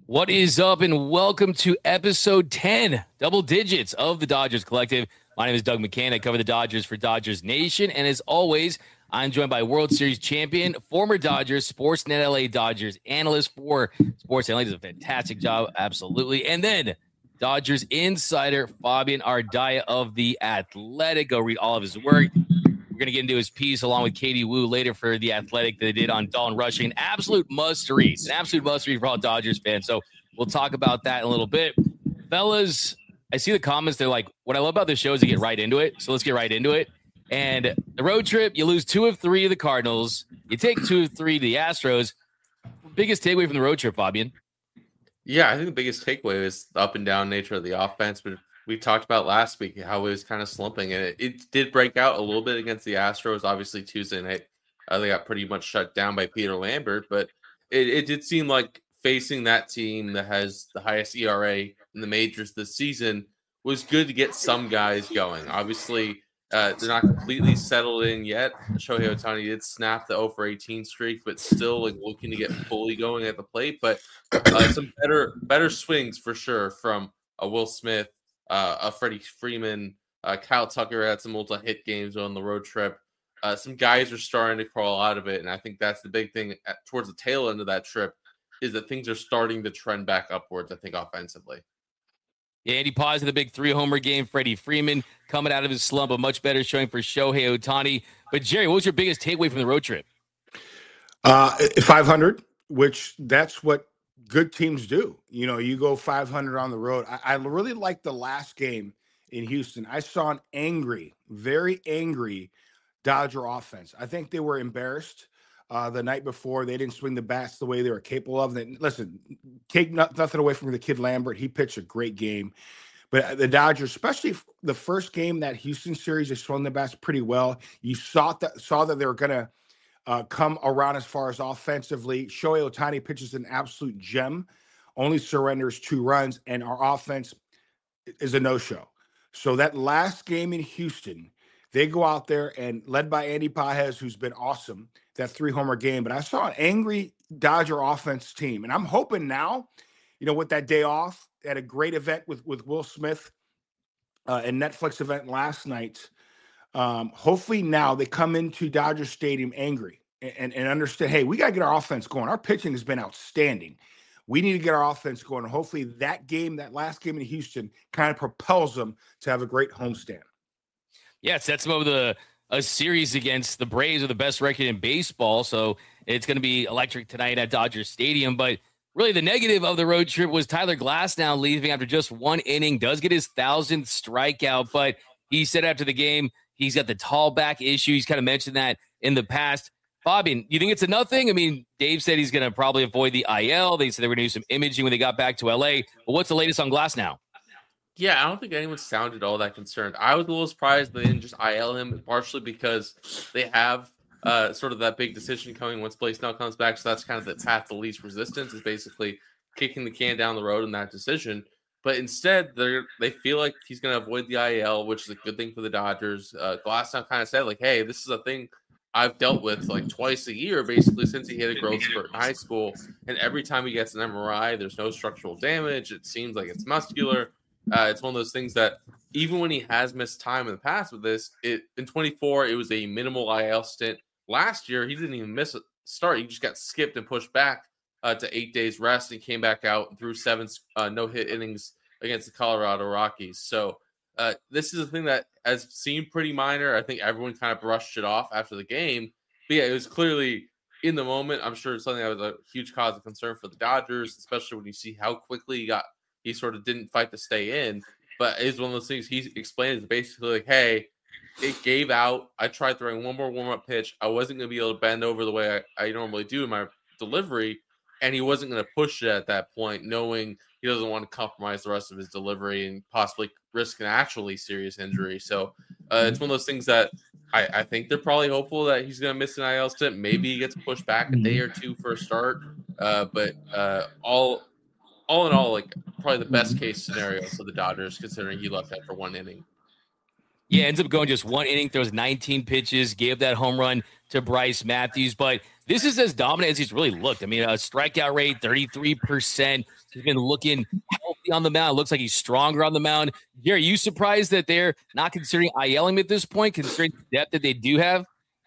What is up, and welcome to episode 10, double digits of the Dodgers Collective. My name is Doug McCann. I cover the Dodgers for Dodgers Nation, and as always, I'm joined by World Series champion, former Dodgers, Sportsnet LA Dodgers analyst for Sports LA. Does a fantastic job, absolutely. And then Dodgers insider, Fabian Ardaya of The Athletic. Go read all of his work. We're going to get into his piece along with Katie Woo later for The Athletic that they did on Dalton Rushing. An absolute must-read for all Dodgers fans. So we'll talk about that in a little bit. Fellas, I see the comments. They're like, what I love about this show is to get right into it. So let's get right into it. And the road trip, you lose 2 of 3 to the Cardinals. You take 2 of 3 to the Astros. Biggest takeaway from the road trip, Fabian? Yeah, I think the biggest takeaway is the up and down nature of the offense. But we talked about last week how it was kind of slumping, and it did break out a little bit against the Astros. Obviously, Tuesday night, they got pretty much shut down by Peter Lambert. But it did seem like facing that team that has the highest ERA in the majors this season was good to get some guys going. Obviously, they're not completely settled in yet. Shohei Ohtani did snap the 0 for 18 streak, but still looking to get fully going at the plate. But some better swings for sure from Will Smith, Freddie Freeman, Kyle Tucker had some multi-hit games on the road trip. Some guys are starting to crawl out of it, and I think that's the big thing towards the tail end of that trip is that things are starting to trend back upwards, I think, offensively. Yeah, Andy Paz in the big 3-homer game. Freddie Freeman coming out of his slump, a much better showing for Shohei Ohtani. But, Jerry, what was your biggest takeaway from the road trip? 500, which that's what good teams do. You know, you go 500 on the road. I really liked the last game in Houston. I saw an angry, very angry Dodger offense. I think they were embarrassed the night before. They didn't swing the bats the way they were capable of. Listen, take nothing away from the kid Lambert. He pitched a great game. But the Dodgers, especially the first game, that Houston series, they swung the bats pretty well. You saw that they were going to come around as far as offensively. Shohei Ohtani pitches an absolute gem, only surrenders 2 runs, and our offense is a no-show. So that last game in Houston, they go out there and led by Andy Pages, who's been awesome, that 3-homer game. But I saw an angry Dodger offense team. And I'm hoping now, you know, with that day off, at a great event with Will Smith, and Netflix event last night, hopefully now they come into Dodger Stadium angry and understand, hey, we got to get our offense going. Our pitching has been outstanding. We need to get our offense going. And hopefully that last game in Houston kind of propels them to have a great homestand. Yeah, it sets them over a series against the Braves with the best record in baseball. So it's going to be electric tonight at Dodger Stadium. But really the negative of the road trip was Tyler Glasnow leaving after just 1 inning, does get his 1,000th strikeout. But he said after the game, he's got the tall back issue. He's kind of mentioned that in the past. Fabian, you think it's a nothing? I mean, Dave said he's going to probably avoid the IL. They said they were going to do some imaging when they got back to LA. But what's the latest on Glasnow? Yeah, I don't think anyone sounded all that concerned. I was a little surprised they didn't just IL him, partially because they have sort of that big decision coming once Blake Snell comes back. So that's kind of the path to least resistance, is basically kicking the can down the road in that decision. But instead, they feel like he's going to avoid the IL, which is a good thing for the Dodgers. Glasnow kind of said, like, hey, this is a thing I've dealt with like twice a year, basically, since he hit a growth spurt in high school. And every time he gets an MRI, there's no structural damage. It seems like it's muscular. It's one of those things that even when he has missed time in the past with this, in 24, it was a minimal IL stint. Last year, he didn't even miss a start. He just got skipped and pushed back to 8 days rest and came back out and threw 7 no-hit innings against the Colorado Rockies. So this is a thing that has seemed pretty minor. I think everyone kind of brushed it off after the game. But yeah, it was clearly in the moment. I'm sure it's something that was a huge cause of concern for the Dodgers, especially when you see how quickly he sort of didn't fight to stay in. But it's one of those things he explained is basically like, hey, it gave out. I tried throwing one more warm-up pitch. I wasn't going to be able to bend over the way I normally do in my delivery, and he wasn't going to push it at that point, knowing he doesn't want to compromise the rest of his delivery and possibly risk an actually serious injury. So it's one of those things that I think they're probably hopeful that he's going to miss an IL stint. Maybe he gets pushed back a day or two for a start. But all in all, like probably the best case scenario for the Dodgers, considering he left after 1 inning. Yeah, ends up going just 1 inning, throws 19 pitches, gave that home run to Bryce Matthews. But this is as dominant as he's really looked. I mean, a strikeout rate, 33%. He's been looking healthy on the mound. Looks like he's stronger on the mound. Jerry, are you surprised that they're not considering IL him at this point, considering the depth that they do have?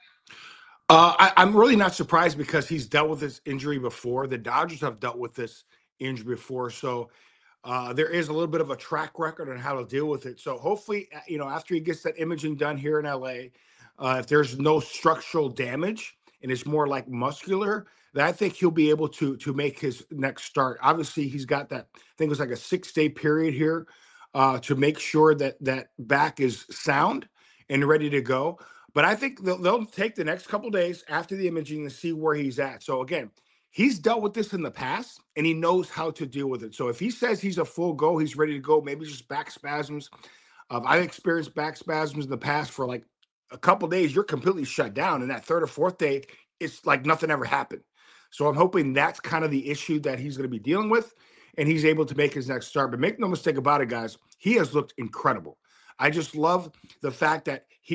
I'm really not surprised because he's dealt with this injury before. The Dodgers have dealt with this injury before. So there is a little bit of a track record on how to deal with it. So hopefully, after he gets that imaging done here in LA, if there's no structural damage and it's more like muscular, then I think he'll be able to make his next start. Obviously, he's got that, I think it was like a 6-day period here to make sure that that back is sound and ready to go. But I think they'll take the next couple days after the imaging to see where he's at. So again, he's dealt with this in the past and he knows how to deal with it. So if he says he's a full go, he's ready to go, maybe just back spasms. I've experienced back spasms in the past for like a couple days. You're completely shut down. And that third or fourth day, it's like nothing ever happened. So I'm hoping that's kind of the issue that he's going to be dealing with and he's able to make his next start. But make no mistake about it, guys, he has looked incredible. I just love the fact that he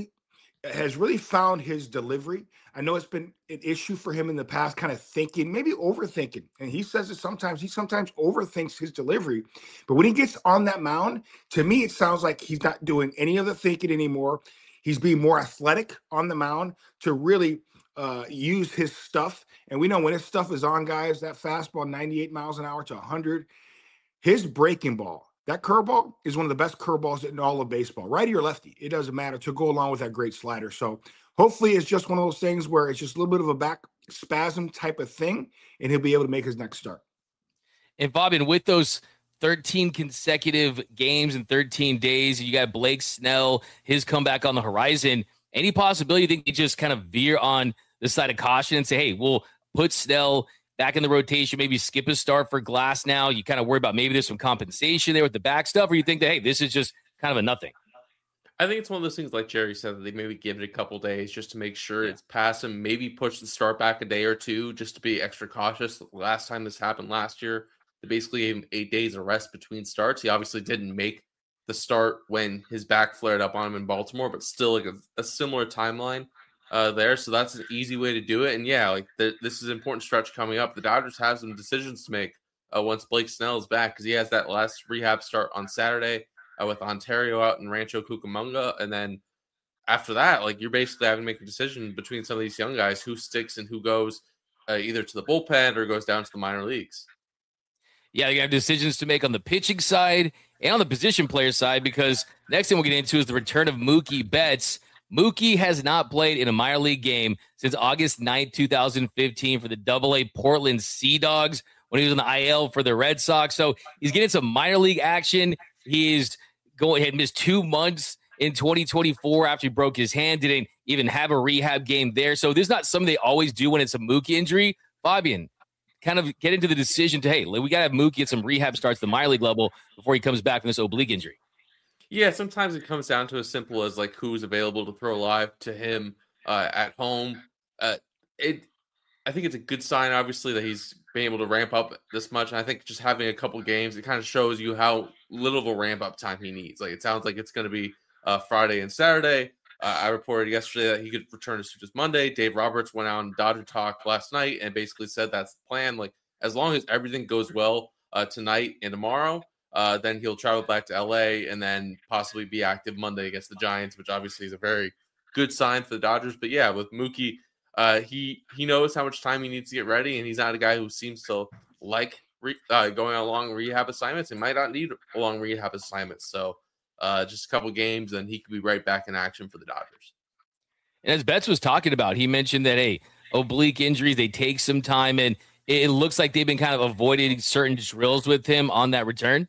has really found his delivery. I know it's been an issue for him in the past, kind of thinking, maybe overthinking. And he says it sometimes, he sometimes overthinks his delivery. But when he gets on that mound, to me, it sounds like he's not doing any of the thinking anymore. He's being more athletic on the mound to really use his stuff. And we know when his stuff is on, guys, that fastball, 98 miles an hour to 100, his breaking ball, that curveball is one of the best curveballs in all of baseball, righty or lefty. It doesn't matter, to go along with that great slider. So hopefully it's just one of those things where it's just a little bit of a back spasm type of thing, and he'll be able to make his next start. And Fabian, with those 13 consecutive games in 13 days, you got Blake Snell, his comeback on the horizon. Any possibility you think they just kind of veer on the side of caution and say, hey, we'll put Snell back in the rotation, maybe skip a start for Glass now? You kind of worry about maybe there's some compensation there with the back stuff, or you think that, hey, this is just kind of a nothing? I think it's one of those things, like Jerry said, that they maybe give it a couple days just to make sure it's past him, maybe push the start back a day or two just to be extra cautious. Last time this happened last year, they basically gave him 8 days of rest between starts. He obviously didn't make the start when his back flared up on him in Baltimore, but still like a similar timeline there. So that's an easy way to do it. And yeah, like this is an important stretch coming up. The Dodgers have some decisions to make once Blake Snell is back, because he has that last rehab start on Saturday with Ontario out in Rancho Cucamonga. And then after that, like, you're basically having to make a decision between some of these young guys who sticks and who goes either to the bullpen or goes down to the minor leagues. Yeah, you have decisions to make on the pitching side and on the position player side, because next thing we'll get into is the return of Mookie Betts. Mookie has not played in a minor league game since August 9th, 2015 for the AA Portland Sea Dogs when he was on the IL for the Red Sox. So he's getting some minor league action. He's had missed 2 months in 2024 after he broke his hand, didn't even have a rehab game there. So this is not something they always do when it's a Mookie injury. Fabian, kind of get into the decision to, hey, we got to have Mookie get some rehab starts at the minor league level before he comes back from this oblique injury. Yeah, sometimes it comes down to as simple as like who's available to throw live to him at home. I think it's a good sign, obviously, that he's been able to ramp up this much. And I think just having a couple games, it kind of shows you how little of a ramp up time he needs. Like, it sounds like it's going to be Friday and Saturday. I reported yesterday that he could return as soon as Monday. Dave Roberts went out on Dodger Talk last night and basically said that's the plan. Like, as long as everything goes well tonight and tomorrow, then he'll travel back to LA and then possibly be active Monday against the Giants, which obviously is a very good sign for the Dodgers. But yeah, with Mookie, he knows how much time he needs to get ready, and he's not a guy who seems to like going on long rehab assignments. He might not need a long rehab assignments. So just a couple games, and he could be right back in action for the Dodgers. And as Betts was talking about, he mentioned that, hey, oblique injuries, they take some time, and it looks like they've been kind of avoiding certain drills with him on that return.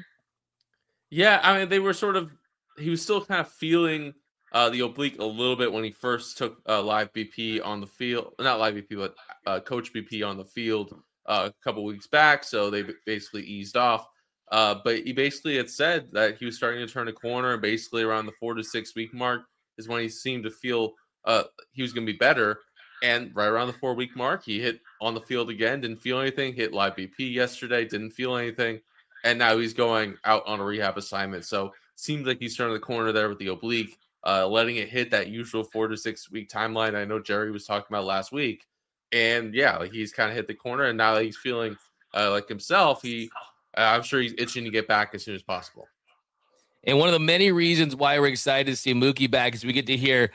Yeah, I mean, he was still kind of feeling the oblique a little bit when he first took live BP on the field. Not live BP, but Coach BP on the field a couple weeks back. So they basically eased off. But he basically had said that he was starting to turn a corner, and basically around the 4 to 6 week mark is when he seemed to feel he was going to be better. And right around the 4 week mark, he hit on the field again, didn't feel anything, hit live BP yesterday, didn't feel anything. And now he's going out on a rehab assignment. So seems like he's turning the corner there with the oblique, letting it hit that usual 4 to 6 week timeline I know Jerry was talking about last week. And yeah, like he's kind of hit the corner, and now that he's feeling like himself, I'm sure he's itching to get back as soon as possible. And one of the many reasons why we're excited to see Mookie back is we get to hear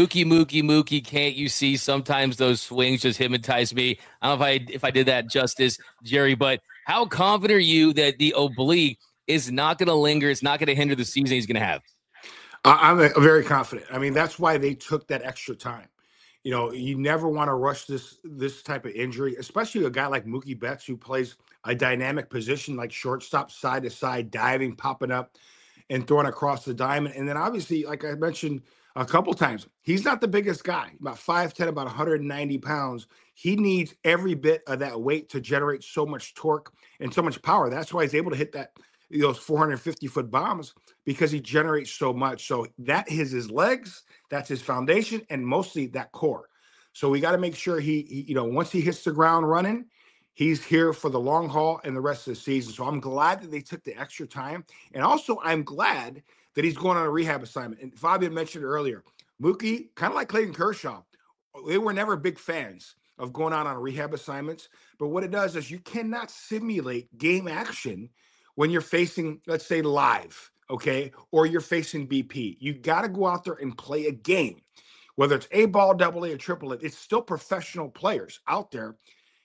Mookie, can't you see? Sometimes those swings just hypnotize me. I don't know if I did that justice, Jerry, but how confident are you that the oblique is not going to linger? It's not going to hinder the season he's going to have? I'm very confident. I mean, that's why they took that extra time. You know, you never want to rush this type of injury, especially a guy like Mookie Betts who plays a dynamic position like shortstop, side to side, diving, popping up, and throwing across the diamond. And then obviously, like I mentioned a couple times, he's not the biggest guy, about 5'10", about 190 pounds. He needs every bit of that weight to generate so much torque and so much power. That's why he's able to hit those 450-foot bombs, because he generates so much. So that is his legs, that's his foundation, and mostly that core. So we got to make sure he once he hits the ground running, he's here for the long haul and the rest of the season. So I'm glad that they took the extra time. And also, I'm glad that he's going on a rehab assignment. And Fabian mentioned earlier, Mookie, kind of like Clayton Kershaw, they were never big fans of going out on rehab assignments. But what it does is you cannot simulate game action when you're facing, let's say, live, okay, or you're facing BP. You got to go out there and play a game. Whether it's A ball, double A, or triple A, it's still professional players out there,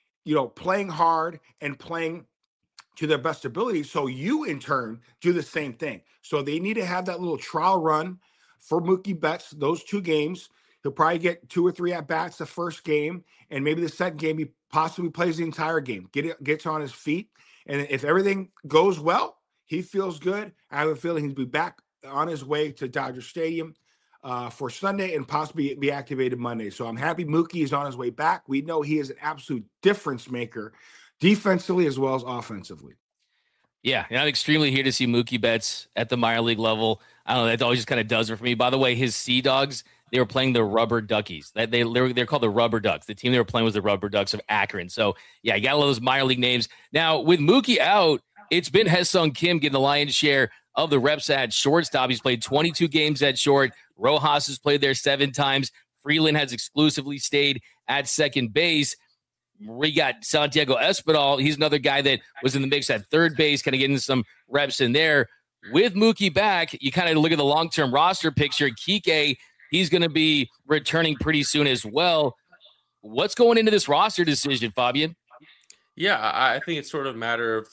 playing hard and playing to their best ability. So you, in turn, do the same thing. So they need to have that little trial run for Mookie Betts, those 2 games. He'll probably get 2 or 3 at-bats the first game, and maybe the second game he possibly plays the entire game, gets on his feet. And if everything goes well, he feels good. I have a feeling he'll be back on his way to Dodger Stadium for Sunday and possibly be activated Monday. So I'm happy Mookie is on his way back. We know he is an absolute difference maker defensively as well as offensively. Yeah, and I'm extremely here to see Mookie Betts at the minor league level. I don't know, that always just kind of does it for me. By the way, his Sea Dogs, they were playing the Rubber Duckies. They're called the Rubber Ducks. The team they were playing was the Rubber Ducks of Akron. So, yeah, you got all those minor league names. Now, with Mookie out, it's been Ha-Seong Kim getting the lion's share of the reps at shortstop. He's played 22 games at short. Rojas has played there 7 times. Freeland has exclusively stayed at second base. We got Santiago Espinal. He's another guy that was in the mix at third base, kind of getting some reps in there. With Mookie back, you kind of look at the long-term roster picture. Kike, he's going to be returning pretty soon as well. What's going into this roster decision, Fabian? Yeah, I think it's sort of a matter of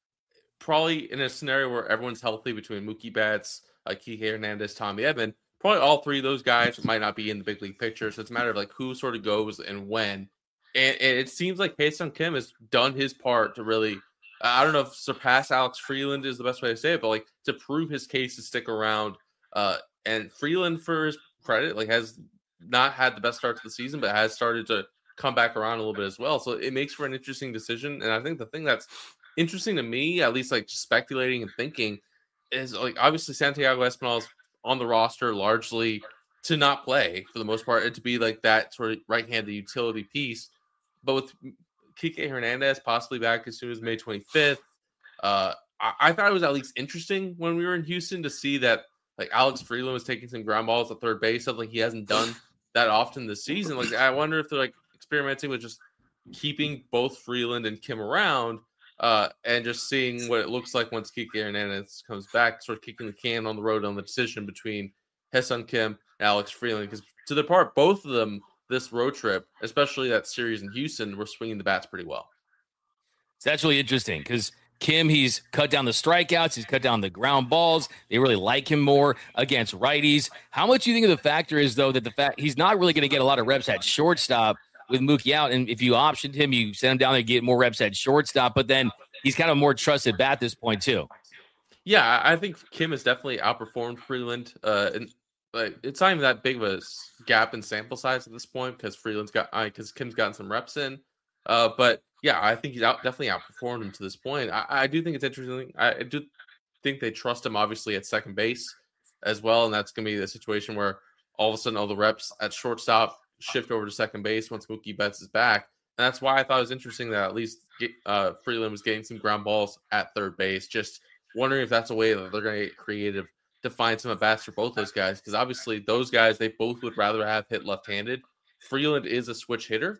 probably in a scenario where everyone's healthy between Mookie Betts, Kike Hernandez, Tommy Edman, probably all 3 of those guys might not be in the big league picture. So it's a matter of who sort of goes and when. And it seems like Ha-Seong Kim has done his part to really, I don't know if surpass Alex Freeland is the best way to say it, but to prove his case to stick around. And Freeland, for his credit, has not had the best start to the season, but has started to come back around a little bit as well. So it makes for an interesting decision. And I think the thing that's interesting to me, at least just speculating and thinking, is obviously Santiago Espinal is on the roster largely to not play for the most part, and to be that sort of right-handed utility piece. But with Kike Hernandez possibly back as soon as May 25th, I thought it was at least interesting when we were in Houston to see that Alex Freeland was taking some ground balls at third base, something he hasn't done that often this season. I wonder if they're experimenting with just keeping both Freeland and Kim around and just seeing what it looks like once Kike Hernandez comes back, sort of kicking the can on the road on the decision between Ha-Seong Kim and Alex Freeland. Because to their part, both of them this road trip, especially that series in Houston, were swinging the bats pretty well. So that's really interesting because Kim, he's cut down the strikeouts. He's cut down the ground balls. They really like him more against righties. How much do you think of the factor is, though, that the fact he's not really going to get a lot of reps at shortstop with Mookie out? And if you optioned him, you send him down there to get more reps at shortstop, but then he's kind of more trusted bat at this point, too. Yeah, I think Kim has definitely outperformed Freeland. And it's not even that big of a gap in sample size at this point because because Kim's gotten some reps in. But yeah, I think he's definitely outperformed him to this point. I do think it's interesting. I do think they trust him obviously at second base as well, and that's going to be the situation where all of a sudden all the reps at shortstop shift over to second base once Mookie Betts is back. And that's why I thought it was interesting that at least Freeland was getting some ground balls at third base. Just wondering if that's a way that they're going to get creative to find some at bats for both those guys, because obviously those guys, they both would rather have hit left-handed. Freeland is a switch hitter,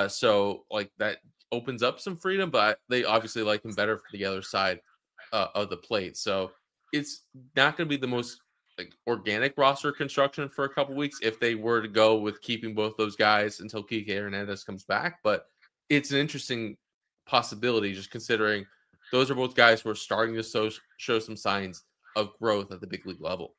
so like that opens up some freedom, but they obviously like him better for the other side of the plate. So it's not going to be the most like organic roster construction for a couple weeks if they were to go with keeping both those guys until Kike Hernandez comes back. But it's an interesting possibility, just considering those are both guys who are starting to show some signs of growth at the big league level.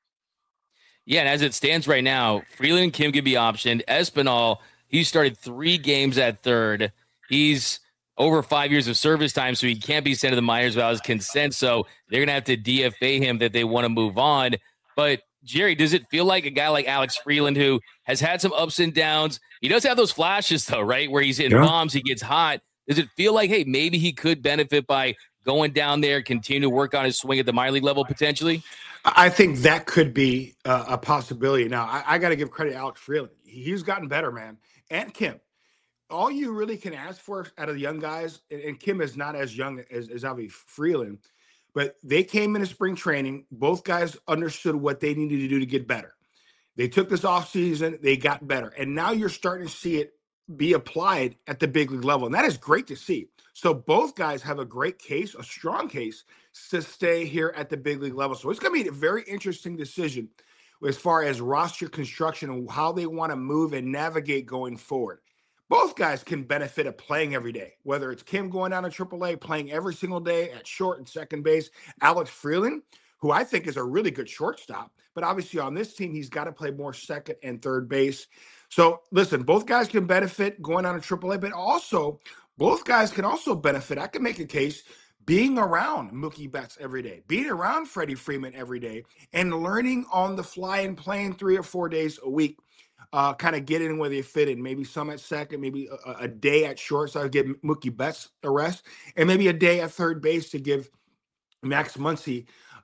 Yeah, and as it stands right now, Freeland and Kim can be optioned. Espinal, he started 3 games at third. He's over 5 years of service time, so he can't be sent to the minors without his consent. So they're going to have to DFA him that they want to move on. But, Jerry, does it feel like a guy like Alex Freeland, who has had some ups and downs? He does have those flashes, though, right, where he's hitting bombs, he gets hot. Does it feel like, hey, maybe he could benefit by going down there, continue to work on his swing at the minor league level potentially? I think that could be a possibility. Now, I got to give credit to Alex Freeland. He's gotten better, man. And Kim. All you really can ask for out of the young guys, and Kim is not as young as Avi Freeland, but they came into spring training. Both guys understood what they needed to do to get better. They took this offseason, they got better. And now you're starting to see it be applied at the big league level. And that is great to see. So both guys have a great case, a strong case to stay here at the big league level. So it's going to be a very interesting decision as far as roster construction and how they want to move and navigate going forward. Both guys can benefit of playing every day, whether it's Kim going down to AAA, playing every single day at short and second base. Alex Freeland, who I think is a really good shortstop, but obviously on this team, he's got to play more second and third base. So listen, both guys can benefit going down to AAA, but also both guys can also benefit. I can make a case being around Mookie Betts every day, being around Freddie Freeman every day, and learning on the fly and playing 3 or 4 days a week. Kind of get in where they fit in. Maybe some at second, maybe a day at short, so I give Mookie Betts a rest, and maybe a day at third base to give Max Muncy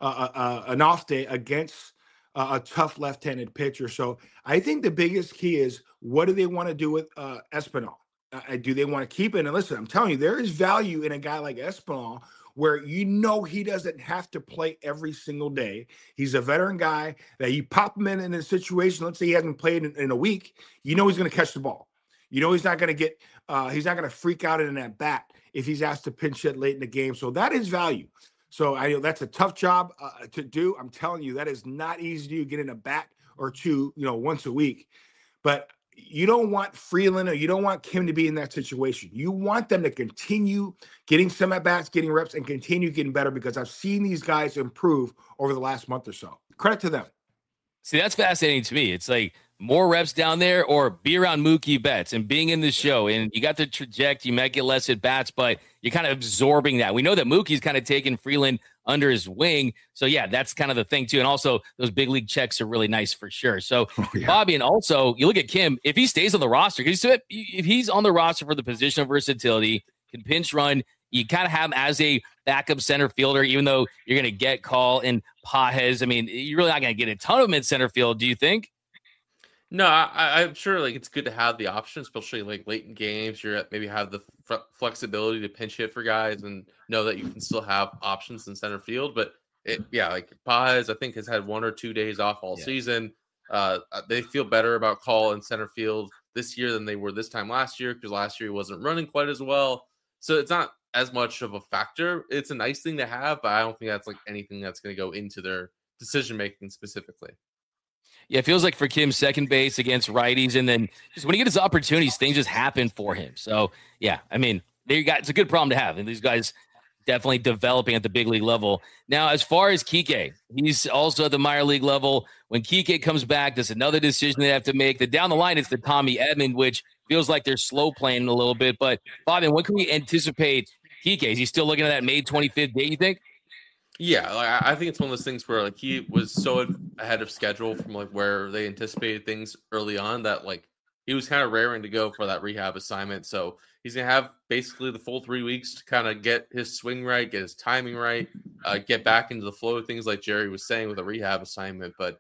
an off day against a tough left-handed pitcher. So I think the biggest key is, what do they want to do with Espinal? Do they want to keep it? And listen, I'm telling you, there is value in a guy like Espinal, where he doesn't have to play every single day. He's a veteran guy that you pop him in a situation. Let's say he hasn't played in a week. He's going to catch the ball. He's not going to get he's not going to freak out in that bat if he's asked to pinch hit late in the game. So that is value. So I know that's a tough job to do. I'm telling you, that is not easy to do. Get in a bat or two, once a week. But you don't want Freeland or you don't want Kim to be in that situation. You want them to continue getting some at-bats, getting reps, and continue getting better, because I've seen these guys improve over the last month or so. Credit to them. See, that's fascinating to me. It's like more reps down there or be around Mookie Betts and being in the show. And you got the trajectory. You might get less at-bats, but you're kind of absorbing that. We know that Mookie's kind of taking Freeland under his wing. So, yeah, that's kind of the thing, too. And also, those big league checks are really nice for sure. So, Bobby, and also, you look at Kim, if he stays on the roster, because if he's on the roster for the position of versatility, can pinch run, you kind of have him as a backup center fielder, even though you're going to get Call and Pages. I mean, you're really not going to get a ton of them in center field, do you think? No, I'm sure like it's good to have the option, especially like late in games. You're maybe have the flexibility to pinch hit for guys and know that you can still have options in center field. But like Pages, I think, has had 1 or 2 days off all season. They feel better about Call in center field this year than they were this time last year, because last year he wasn't running quite as well. So it's not as much of a factor. It's a nice thing to have, but I don't think that's like anything that's going to go into their decision making specifically. Yeah, it feels like for Kim, second base against righties, and then just when he gets his opportunities, things just happen for him. So, yeah, I mean, it's a good problem to have, and these guys definitely developing at the big league level. Now, as far as Kike, he's also at the minor league level. When Kike comes back, there's another decision they have to make. Down the line, it's the Tommy Edman, which feels like they're slow playing a little bit. But, Bobby, when can we anticipate Kike? Is he still looking at that May 25th date, you think? Yeah, like I think it's one of those things where like he was so ahead of schedule from like where they anticipated things early on that like he was kind of raring to go for that rehab assignment. So he's gonna have basically the full 3 weeks to kind of get his swing right, get his timing right, get back into the flow of things like Jerry was saying with a rehab assignment. But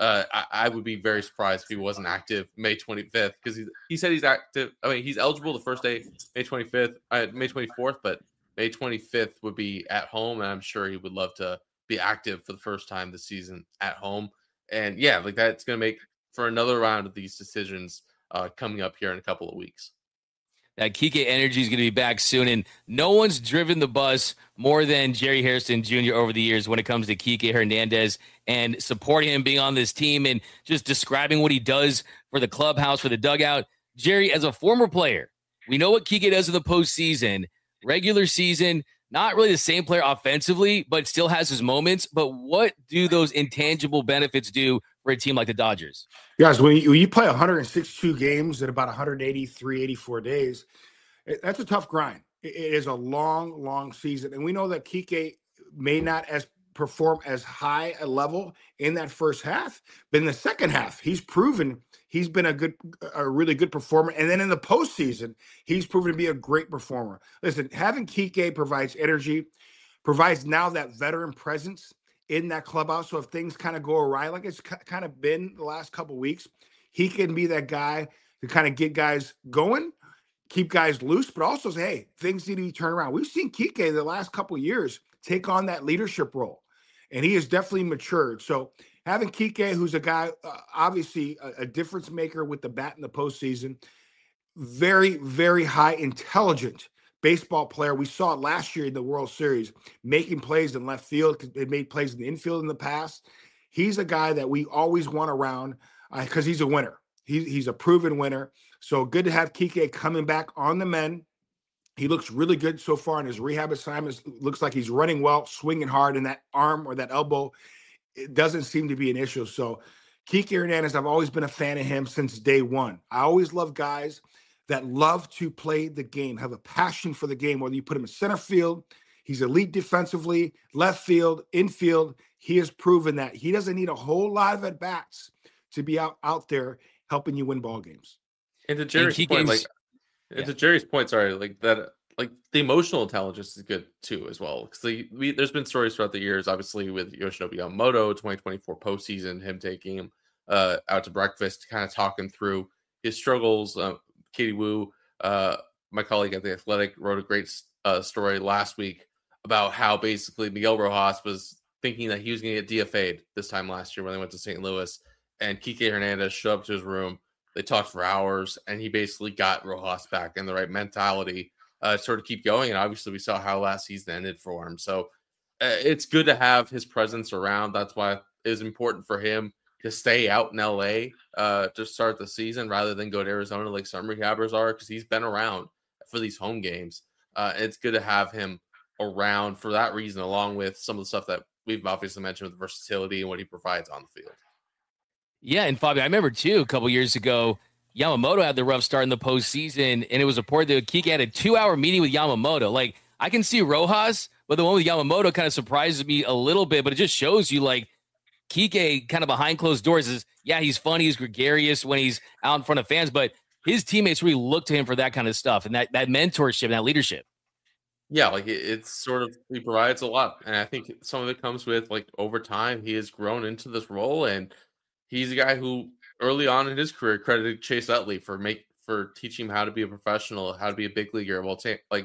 I would be very surprised if he wasn't active May 25th, because he said he's active. I mean, he's eligible the first day, May 25th, May 24th, but May 25th would be at home, and I'm sure he would love to be active for the first time this season at home. And yeah, like that's going to make for another round of these decisions coming up here in a couple of weeks. That Kike energy is going to be back soon, and no one's driven the bus more than Jerry Hairston Jr. over the years when it comes to Kike Hernandez and supporting him being on this team and just describing what he does for the clubhouse, for the dugout. Jerry, as a former player, we know what Kike does in the postseason. Regular season, not really the same player offensively, but still has his moments. But what do those intangible benefits do for a team like the Dodgers? Guys, when you play 162 games in about 183, 84 days, that's a tough grind. It is a long, long season. And we know that Kike may not perform as high a level in that first half, but in the second half, he's proven he's been a really good performer. And then in the postseason, he's proven to be a great performer. Listen, having Kike provides energy, provides now that veteran presence in that clubhouse. So if things kind of go awry, like it's kind of been the last couple of weeks, he can be that guy to kind of get guys going, keep guys loose, but also say, hey, things need to be turned around. We've seen Kike the last couple of years take on that leadership role, and he has definitely matured. So having Kike, who's a guy, obviously a difference maker with the bat in the postseason, very, very high intelligent baseball player. We saw it last year in the World Series, making plays in left field. They made plays in the infield in the past. He's a guy that we always want around because he's a winner. He's a proven winner. So good to have Kike coming back on the mend. He looks really good so far in his rehab assignments. Looks like he's running well, swinging hard, and that arm or that elbow, it doesn't seem to be an issue. So Kike Hernandez, I've always been a fan of him since day one. I always love guys that love to play the game, have a passion for the game, whether you put him in center field, he's elite defensively, left field, infield. He has proven that he doesn't need a whole lot of at-bats to be out there helping you win ball games. And to Jerry's point, to Jerry's point, sorry, like that, like the emotional intelligence is good too as well. Because there's been stories throughout the years, obviously with Yoshinobu Yamamoto, 2024 postseason, him taking him out to breakfast, kind of talking through his struggles. Katie Wu, my colleague at The Athletic, wrote a great story last week about how basically Miguel Rojas was thinking that he was going to get DFA'd this time last year when they went to St. Louis, and Kike Hernandez showed up to his room. They talked for hours, and he basically got Rojas back in the right mentality to sort of keep going. And obviously, we saw how last season ended for him. So it's good to have his presence around. That's why it is important for him to stay out in LA to start the season rather than go to Arizona like some rehabbers are, because he's been around for these home games. It's good to have him around for that reason, along with some of the stuff that we've obviously mentioned with versatility and what he provides on the field. Yeah, and Fabio, I remember too, a couple years ago, Yamamoto had the rough start in the postseason, and it was reported that Kike had a 2-hour meeting with Yamamoto. Like, I can see Rojas, but the one with Yamamoto kind of surprises me a little bit, but it just shows you, like, Kike kind of behind closed doors is, yeah, he's funny, he's gregarious when he's out in front of fans, but his teammates really look to him for that kind of stuff and that mentorship and that leadership. Yeah, like it's sort of, he provides a lot. And I think some of it comes with, like, over time, he has grown into this role. And he's a guy who early on in his career credited Chase Utley for teaching him how to be a professional, how to be a big leaguer. Well,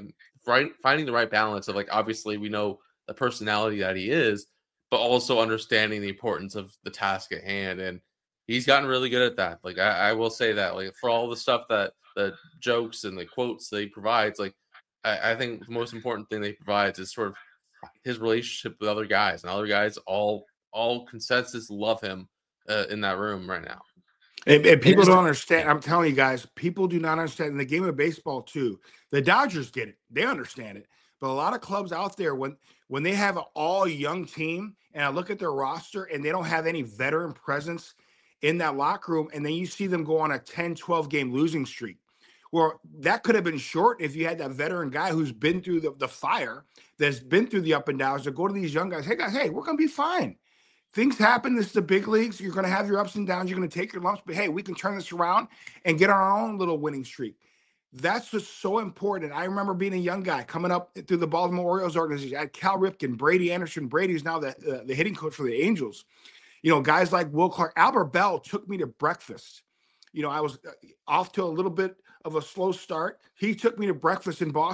finding the right balance of, like, obviously we know the personality that he is, but also understanding the importance of the task at hand. And he's gotten really good at that. Like, I will say that, like, for all the stuff that the jokes and the quotes that he provides, like, I think the most important thing that he provides is sort of his relationship with other guys, and other guys all consensus love him in that room right now. And people don't understand. I'm telling you guys, people do not understand in the game of baseball too. The Dodgers get it; they understand it. But a lot of clubs out there, when they have an all young team, and I look at their roster and they don't have any veteran presence in that locker room, and then you see them go on a 10, 12 game losing streak. Well, that could have been short if you had that veteran guy who's been through the fire, that's been through the up and downs, to go to these young guys. Hey, guys, hey, we're going to be fine. Things happen. This is the big leagues. You're going to have your ups and downs. You're going to take your lumps. But, hey, we can turn this around and get our own little winning streak. That's just so important. I remember being a young guy coming up through the Baltimore Orioles organization. I had Cal Ripken, Brady Anderson. Brady's now the hitting coach for the Angels. You know, guys like Will Clark. Albert Bell took me to breakfast. You know, I was off to a little bit of a slow start. He took me to breakfast in Boston.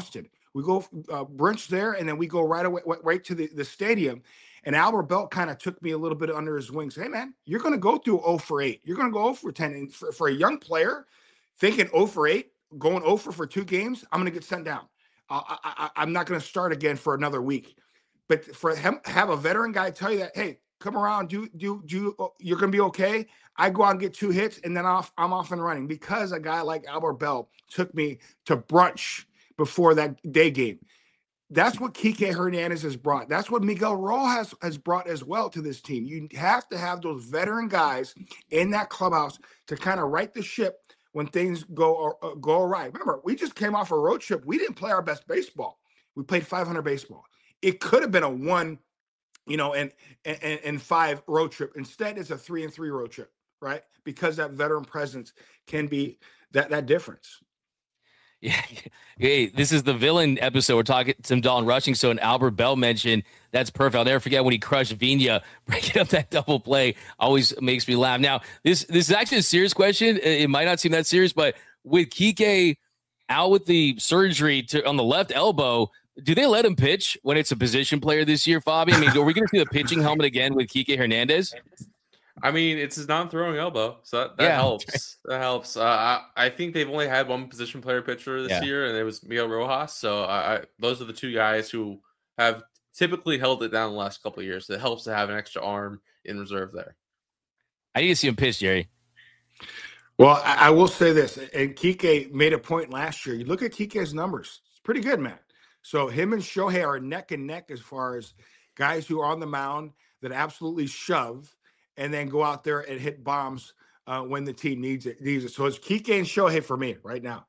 We go brunch there, and then we go right away right to the stadium. And Albert Belt kind of took me a little bit under his wings. Hey, man, you're going to go through 0 for 8. You're going to go 0 for 10. And for a young player, thinking 0 for 8, going 0 for 2 games, I'm going to get sent down. I'm not going to start again for another week. But for him, have a veteran guy tell you that, hey, come around, you're going to be okay. I go out and get 2 hits, and then I'm off and running because a guy like Albert Bell took me to brunch before that day game. That's what Kike Hernandez has brought. That's what Miguel Rojas has brought as well to this team. You have to have those veteran guys in that clubhouse to kind of right the ship when things go awry. Remember, we just came off a road trip. We didn't play our best baseball. We played 500 baseball. It could have been a 1, and 5 road trip. Instead, it's a 3-3 road trip, right? Because that veteran presence can be that difference. Yeah. Hey, this is the villain episode. We're talking some Dalton Rushing. So, and Albert Bell mentioned that's perfect. I'll never forget when he crushed Vina, breaking up that double play. Always makes me laugh. Now, this is actually a serious question. It might not seem that serious, but with Kike out with the surgery on the left elbow, do they let him pitch when it's a position player this year, Fabi? I mean, are we going to see the pitching helmet again with Kike Hernandez? I mean, it's his non-throwing elbow, so that helps. That helps. I think they've only had one position player pitcher this year, and it was Miguel Rojas. So those are the 2 guys who have typically held it down the last couple of years. So it helps to have an extra arm in reserve there. I need to see him pitch, Jerry. Well, I will say this, and Kike made a point last year. You look at Kike's numbers; it's pretty good, man. So him and Shohei are neck and neck as far as guys who are on the mound that absolutely shove and then go out there and hit bombs when the team needs it. So it's Kike and Shohei for me right now.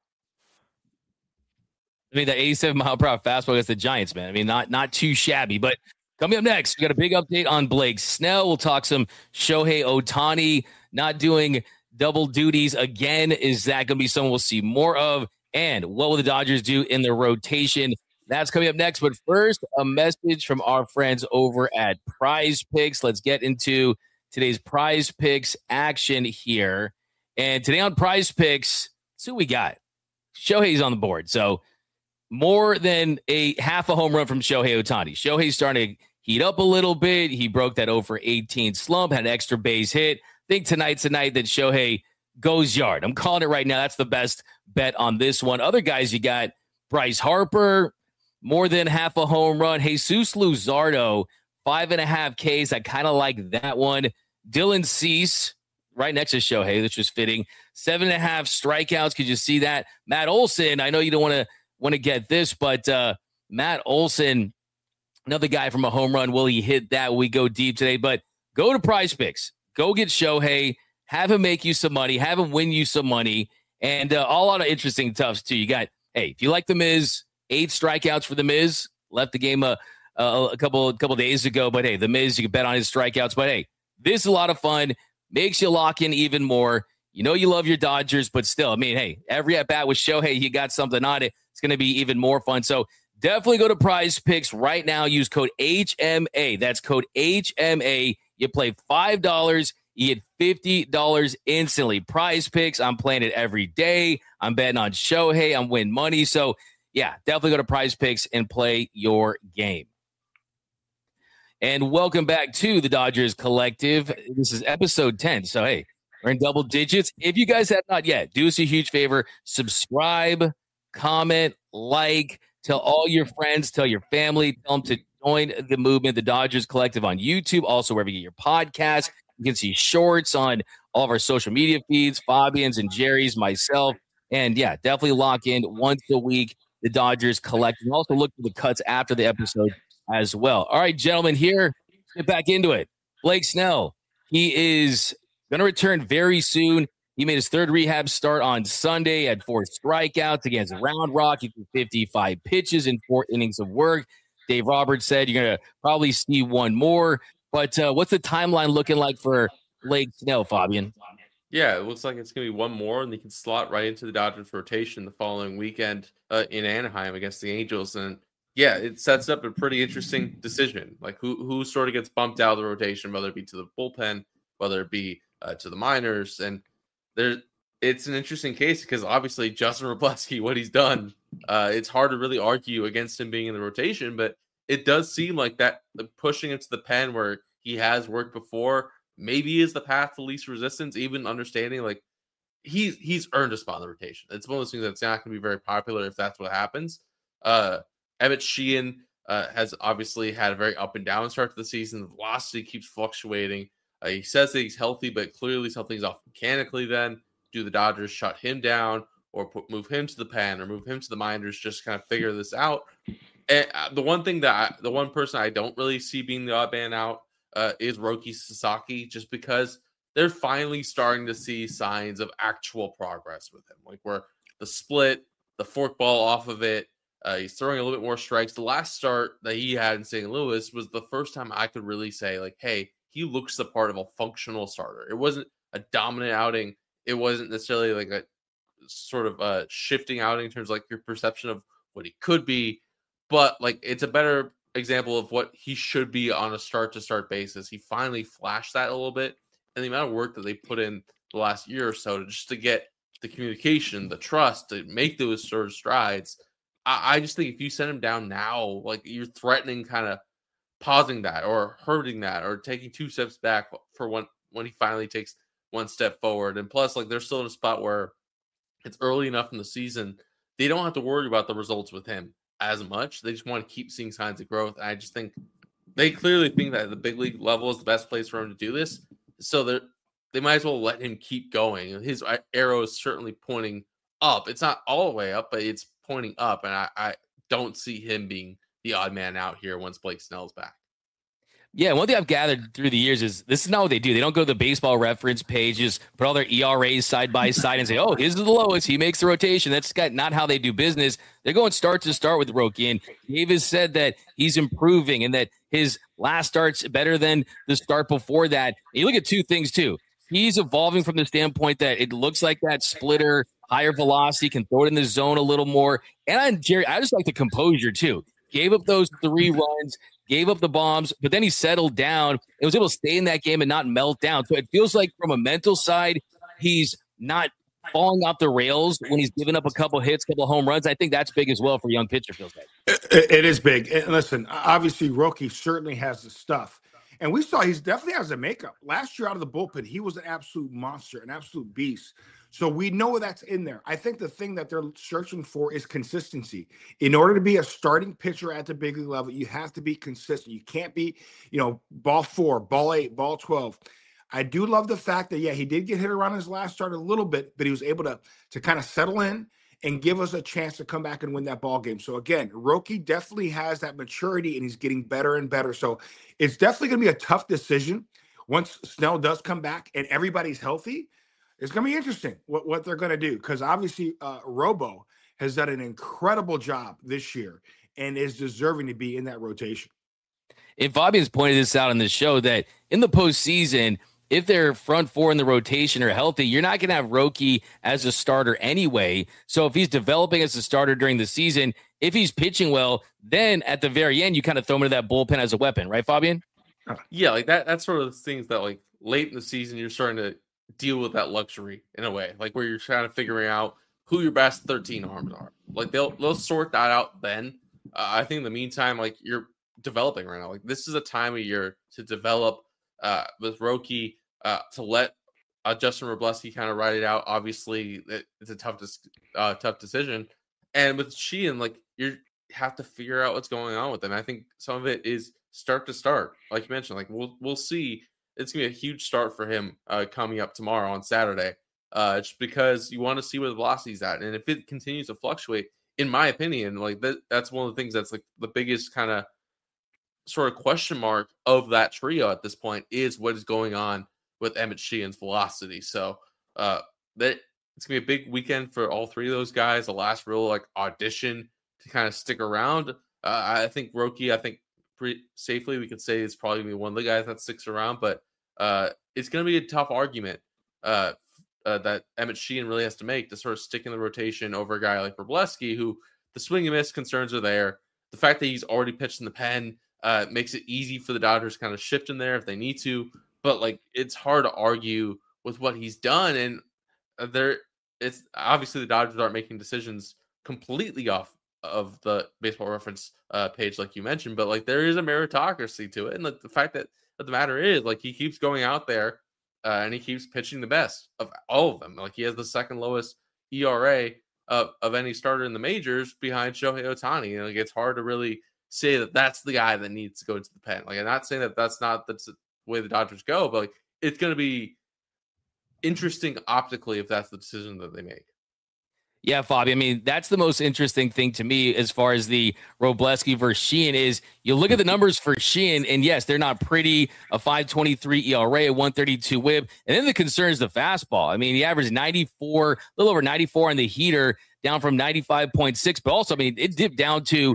I mean, that 87-mile-per-hour fastball against the Giants, man. I mean, not too shabby. But coming up next, we got a big update on Blake Snell. We'll talk some Shohei Ohtani not doing double duties again. Is that going to be someone we'll see more of? And what will the Dodgers do in their rotation? That's coming up next. But first, a message from our friends over at Prize Picks. Let's get into today's Prize Picks action here. And today on Prize Picks, let's see what we got. Shohei's on the board. So more than a half a home run from Shohei Ohtani. Shohei's starting to heat up a little bit. He broke that 0 for 18 slump, had an extra base hit. I think tonight's the night that Shohei goes yard. I'm calling it right now. That's the best bet on this one. Other guys, you got Bryce Harper, more than half a home run. Jesus Luzardo, 5.5 Ks. I kind of like that one. Dylan Cease, right next to Shohei, which was fitting. 7.5 strikeouts. Could you see that? Matt Olson, I know you don't want to get this, but Matt Olson, another guy from a home run. Will he hit that? We go deep today, but go to Prize Picks. Go get Shohei. Have him make you some money. Have him win you some money. And a lot of interesting toughs, too. You got, hey, if you like The Miz, 8 strikeouts for The Miz. Left the game a couple days ago. But, hey, The Miz, you can bet on his strikeouts. But, hey, this is a lot of fun. Makes you lock in even more. You know you love your Dodgers, but still, I mean, hey, every at-bat with Shohei, you got something on it. It's going to be even more fun. So definitely go to Prize Picks right now. Use code HMA. That's code HMA. You play $5. You get $50 instantly. Prize Picks, I'm playing it every day. I'm betting on Shohei. I'm winning money. So, yeah, definitely go to Prize Picks and play your game. And welcome back to the Dodgers Collective. This is episode 10. So, hey, we're in double digits. If you guys have not yet, do us a huge favor. Subscribe, comment, like, tell all your friends, tell your family, tell them to join the movement, the Dodgers Collective on YouTube, also wherever you get your podcasts. You can see shorts on all of our social media feeds, Fabian's and Jerry's, myself. And, yeah, definitely lock in once a week, the Dodgers Collective. And also look for the cuts after the episode as well. All right, gentlemen, here, get back into it. Blake Snell, he is going to return very soon. He made his 3rd rehab start on Sunday, had 4 strikeouts against Round Rock. He threw 55 pitches in 4 innings of work. Dave Roberts said you're going to probably see one more. But what's the timeline looking like for Blake Snell, Fabian? Yeah, it looks like it's going to be one more, and they can slot right into the Dodgers rotation the following weekend in Anaheim against the Angels. And, yeah, it sets up a pretty interesting decision. Like, who sort of gets bumped out of the rotation, whether it be to the bullpen, whether it be to the minors. And it's an interesting case because obviously Justin Wroblewski, what he's done, it's hard to really argue against him being in the rotation, but it does seem like that pushing into the pen where he has worked before maybe is the path to least resistance, even understanding like he's earned a spot in the rotation. It's one of those things that's not going to be very popular if that's what happens. Emmett Sheehan has obviously had a very up and down start to the season. The velocity keeps fluctuating. He says that he's healthy, but clearly something's off mechanically then. Do the Dodgers shut him down or move him to the pen or move him to the minors? Just kind of figure this out. And the one person I don't really see being the odd man out is Roki Sasaki, just because they're finally starting to see signs of actual progress with him. Like where the split, the fork ball off of it, he's throwing a little bit more strikes. The last start that he had in St. Louis was the first time I could really say like, hey, he looks the part of a functional starter. It wasn't a dominant outing. It wasn't necessarily like a sort of shifting outing in terms of like your perception of what he could be, but like it's a better example of what he should be on a start-to-start basis. He finally flashed that a little bit, and the amount of work that they put in the last year or so to get the communication, the trust to make those sort of strides. I just think if you send him down now, like you're threatening kind of pausing that or hurting that or taking two steps back for when he finally takes one step forward. And plus, like they're still in a spot where it's early enough in the season. They don't have to worry about the results with him as much. They just want to keep seeing signs of growth. And I just think they clearly think that the big league level is the best place for him to do this. So they might as well let him keep going. His arrow is certainly pointing up. It's not all the way up, but it's pointing up. And I don't see him being the odd man out here once Blake Snell's back. Yeah, one thing I've gathered through the years is this is not what they do. They don't go to the baseball reference pages, put all their ERAs side by side and say, oh, his is the lowest. He makes the rotation. That's not how they do business. They're going start to start with Roki. And Davis said that he's improving and that his last start's better than the start before that. And you look at two things, too. He's evolving from the standpoint that it looks like that splitter, higher velocity, can throw it in the zone a little more. And Jerry, I just like the composure, too. Gave up those 3 runs, gave up the bombs, but then he settled down and was able to stay in that game and not melt down. So it feels like from a mental side, he's not falling off the rails when he's giving up a couple hits, couple home runs. I think that's big as well for a young pitcher, feels like. It is big. And listen, obviously, Roki certainly has the stuff. And we saw he's definitely has the makeup. Last year out of the bullpen, he was an absolute monster, an absolute beast. So we know that's in there. I think the thing that they're searching for is consistency. In order to be a starting pitcher at the big league level, you have to be consistent. You can't be, ball 4, ball 8, ball 12. I do love the fact that, yeah, he did get hit around his last start a little bit, but he was able to kind of settle in and give us a chance to come back and win that ball game. So again, Roki definitely has that maturity and he's getting better and better. So it's definitely going to be a tough decision once Snell does come back and everybody's healthy. It's going to be interesting what they're going to do because obviously Robo has done an incredible job this year and is deserving to be in that rotation. And Fabian's pointed this out on the show that in the postseason, if their front 4 in the rotation are healthy, you're not going to have Roki as a starter anyway. So if he's developing as a starter during the season, if he's pitching well, then at the very end, you kind of throw him into that bullpen as a weapon, right, Fabian? Yeah, like that's sort of the things that like late in the season, you're starting to deal with that luxury in a way, like where you're trying to figuring out who your best 13 arms are. Like they'll sort that out then. I think in the meantime, like you're developing right now. Like this is a time of year to develop with Roki, to let Justin Wroblewski kind of ride it out. Obviously, it's a tough decision. And with Sheehan, like you have to figure out what's going on with them. I think some of it is start to start, like you mentioned. Like we'll see. It's gonna be a huge start for him coming up tomorrow on Saturday. Just because you want to see where the velocity's at, and if it continues to fluctuate, in my opinion, like that's one of the things that's like the biggest kind of sort of question mark of that trio at this point is what is going on with Emmett Sheehan's velocity. So that it's gonna be a big weekend for all 3 of those guys. The last real like audition to kind of stick around. I think Roki, pretty safely we could say is probably gonna be one of the guys that sticks around, but it's gonna be a tough argument that Emmett Sheehan really has to make to sort of stick in the rotation over a guy like Wroblewski, who the swing and miss concerns are there. The fact that he's already pitched in the pen makes it easy for the Dodgers to kind of shift in there if they need to. But like it's hard to argue with what he's done, and it's obviously the Dodgers aren't making decisions completely off of the Baseball Reference page, like you mentioned, but like there is a meritocracy to it, and like the fact that the matter is, like he keeps going out there and he keeps pitching the best of all of them. Like he has the second lowest ERA of any starter in the majors behind Shohei Ohtani. And like it's hard to really say that that's the guy that needs to go to the pen. Like I'm not saying that that's the way the Dodgers go, but like it's going to be interesting optically if that's the decision that they make. Yeah, Fabi. I mean, that's the most interesting thing to me as far as the Robleski versus Sheehan is you look at the numbers for Sheehan, and yes, they're not pretty. A 5.23 ERA, a 1.32 WHIP, and then the concern is the fastball. I mean, he averaged 94, a little over 94 on the heater, down from 95.6. But also, I mean, it dipped down to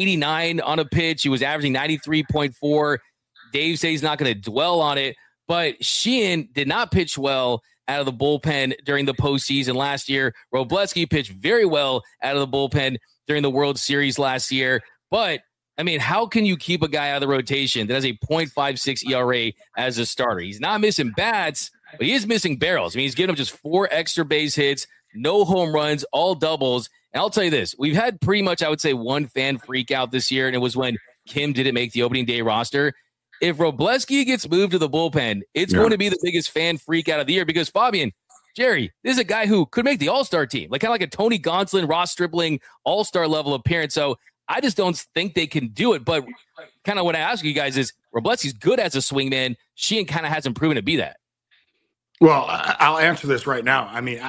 89 on a pitch. He was averaging 93.4. Dave says he's not going to dwell on it, but Sheehan did not pitch well out of the bullpen during the postseason last year. Robleski pitched very well out of the bullpen during the World Series last year. But, I mean, how can you keep a guy out of the rotation that has a 0.56 ERA as a starter? He's not missing bats, but he is missing barrels. I mean, he's giving him just 4 extra base hits, no home runs, all doubles. And I'll tell you this, we've had pretty much, I would say, one fan freak out this year, and it was when Kim didn't make the opening day roster. If Robleski gets moved to the bullpen, it's going to be the biggest fan freak out of the year because Fabian, Jerry, this is a guy who could make the all-star team, like kind of like a Tony Gonsolin, Ross Stripling all-star level appearance. So I just don't think they can do it. But kind of what I ask you guys is Robleski's good as a swingman. Sheehan kind of hasn't proven to be that. Well, I'll answer this right now. I mean,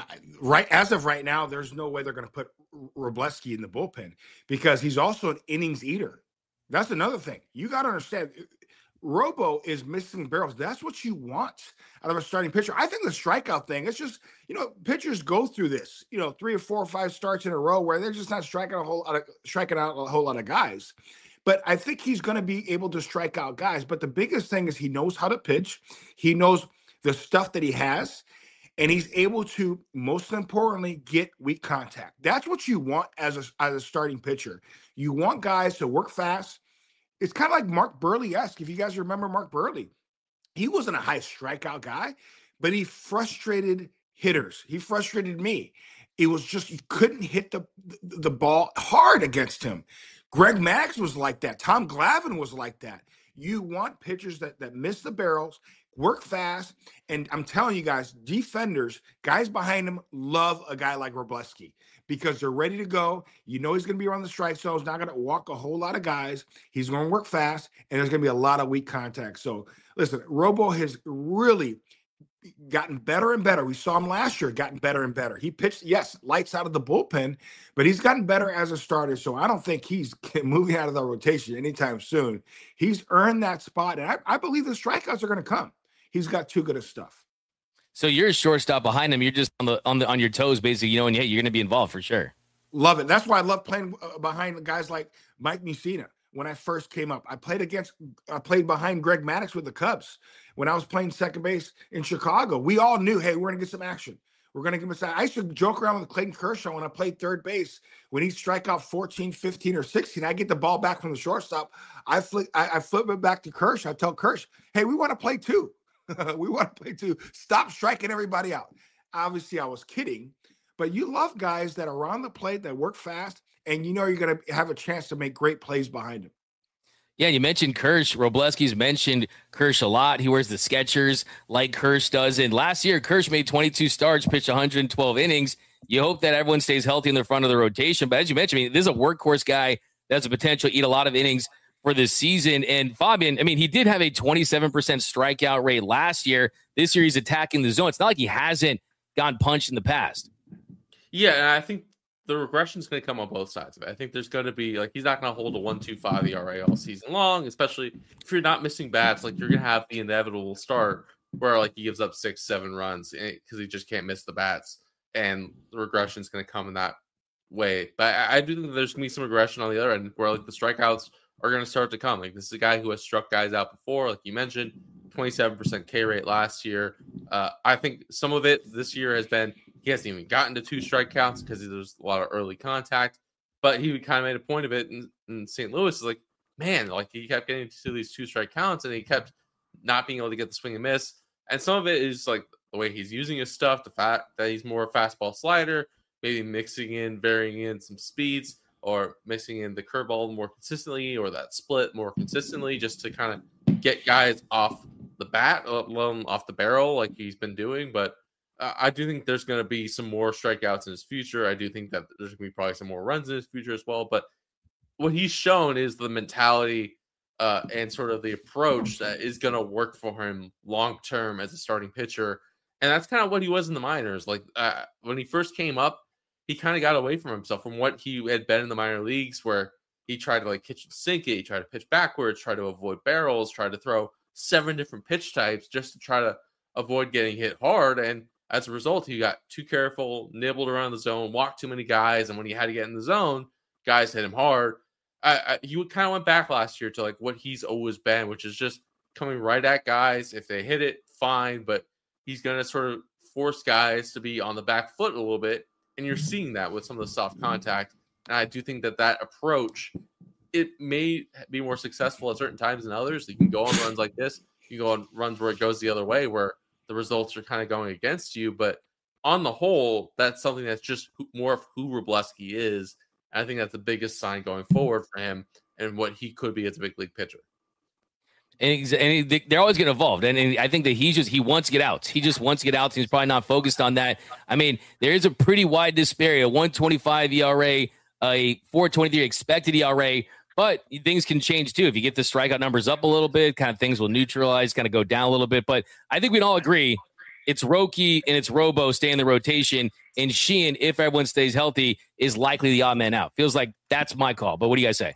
as of right now, there's no way they're going to put Robleski in the bullpen because he's also an innings eater. That's another thing. You got to understand. Robo is missing barrels. That's what you want out of a starting pitcher. I think the strikeout thing, it's just, pitchers go through this, 3 or 4 or 5 starts in a row where they're just not striking out a whole lot of guys. But I think he's going to be able to strike out guys. But the biggest thing is he knows how to pitch. He knows the stuff that he has. And he's able to, most importantly, get weak contact. That's what you want as a starting pitcher. You want guys to work fast. It's kind of like Mark Buehrle-esque. If you guys remember Mark Buehrle, he wasn't a high strikeout guy, but he frustrated hitters. He frustrated me. It was just you couldn't hit the ball hard against him. Greg Maddux was like that. Tom Glavine was like that. You want pitchers that miss the barrels, work fast, and I'm telling you guys, defenders, guys behind him love a guy like Robleski. Because they're ready to go. He's going to be around the strike zone. He's not going to walk a whole lot of guys. He's going to work fast, and there's going to be a lot of weak contact. So, listen, Robo has really gotten better and better. We saw him last year, gotten better and better. He pitched, yes, lights out of the bullpen, but he's gotten better as a starter. So I don't think he's moving out of the rotation anytime soon. He's earned that spot, and I believe the strikeouts are going to come. He's got too good of stuff. So you're a shortstop behind him. You're just on your toes, basically, and hey, you're going to be involved for sure. Love it. That's why I love playing behind guys like Mike Mussina. When I first came up, I played behind Greg Maddux with the Cubs. When I was playing second base in Chicago, we all knew, hey, we're going to get some action. We're going to give him a I used to joke around with Clayton Kershaw when I played third base. When he'd strike out 14, 15, or 16, I get the ball back from the shortstop. I flip it back to Kershaw. I tell Kershaw, hey, we want to play too. We want to play too. Stop striking everybody out. Obviously, I was kidding, but you love guys that are on the plate, that work fast, and you're going to have a chance to make great plays behind him. Yeah, you mentioned Kersh. Robleski's mentioned Kersh a lot. He wears the Skechers like Kersh does. And last year, Kersh made 22 starts, pitched 112 innings. You hope that everyone stays healthy in the front of the rotation. But as you mentioned, this is a workhorse guy that has the potential to eat a lot of innings for this season. And Fabian, he did have a 27% strikeout rate last year. This year, he's attacking the zone. It's not like he hasn't gotten punched in the past. Yeah, and I think the regression is going to come on both sides of it. I think there's going to be, he's not going to hold a 1.25 ERA all season long, especially if you're not missing bats. You're going to have the inevitable start where, he gives up 6-7 runs because he just can't miss the bats. And the regression is going to come in that way. But I do think there's going to be some regression on the other end where, the strikeouts are going to start to come. This is a guy who has struck guys out before, like you mentioned, 27% K rate last year. I think some of it this year has been he hasn't even gotten to 2 strikeouts because there's a lot of early contact. But he kind of made a point of it in St. Louis. Is he kept getting to these 2 strike counts and he kept not being able to get the swing and miss. And some of it is the way he's using his stuff, the fact that he's more a fastball slider, maybe varying in some speeds, or mixing in the curveball more consistently, or that split more consistently, just to kind of get guys off the bat, off the barrel, like he's been doing. But I do think there's going to be some more strikeouts in his future. I do think that there's going to be probably some more runs in his future as well. But what he's shown is the mentality and sort of the approach that is going to work for him long term as a starting pitcher. And that's kind of what he was in the minors. Like when he first came up, he kind of got away from himself from what he had been in the minor leagues, where he tried to like kitchen sink it, he tried to pitch backwards, try to avoid barrels, try to throw 7 different pitch types just to try to avoid getting hit hard. And as a result, he got too careful, nibbled around the zone, walked too many guys, and when he had to get in the zone, guys hit him hard. He kind of went back last year to like what he's always been, which is just coming right at guys. If they hit it, fine, but he's going to sort of force guys to be on the back foot a little bit, and you're seeing that with some of the soft contact. And I do think that approach, it may be more successful at certain times than others. You can go on runs like this. You go on runs where it goes the other way, where the results are kind of going against you. But on the whole, that's something that's just more of who Wrobleski is. And I think that's the biggest sign going forward for him and what he could be as a big league pitcher. And they're always getting involved. And I think that he wants to get out. He just wants to get out. He's probably not focused on that. I mean, there is a pretty wide disparity, a 1.25 ERA, a 4.23 expected ERA. But things can change, too. If you get the strikeout numbers up a little bit, kind of things will neutralize, kind of go down a little bit. But I think we'd all agree it's Roki and it's Robo stay in the rotation. And Sheehan, if everyone stays healthy, is likely the odd man out. Feels like that's my call. But what do you guys say?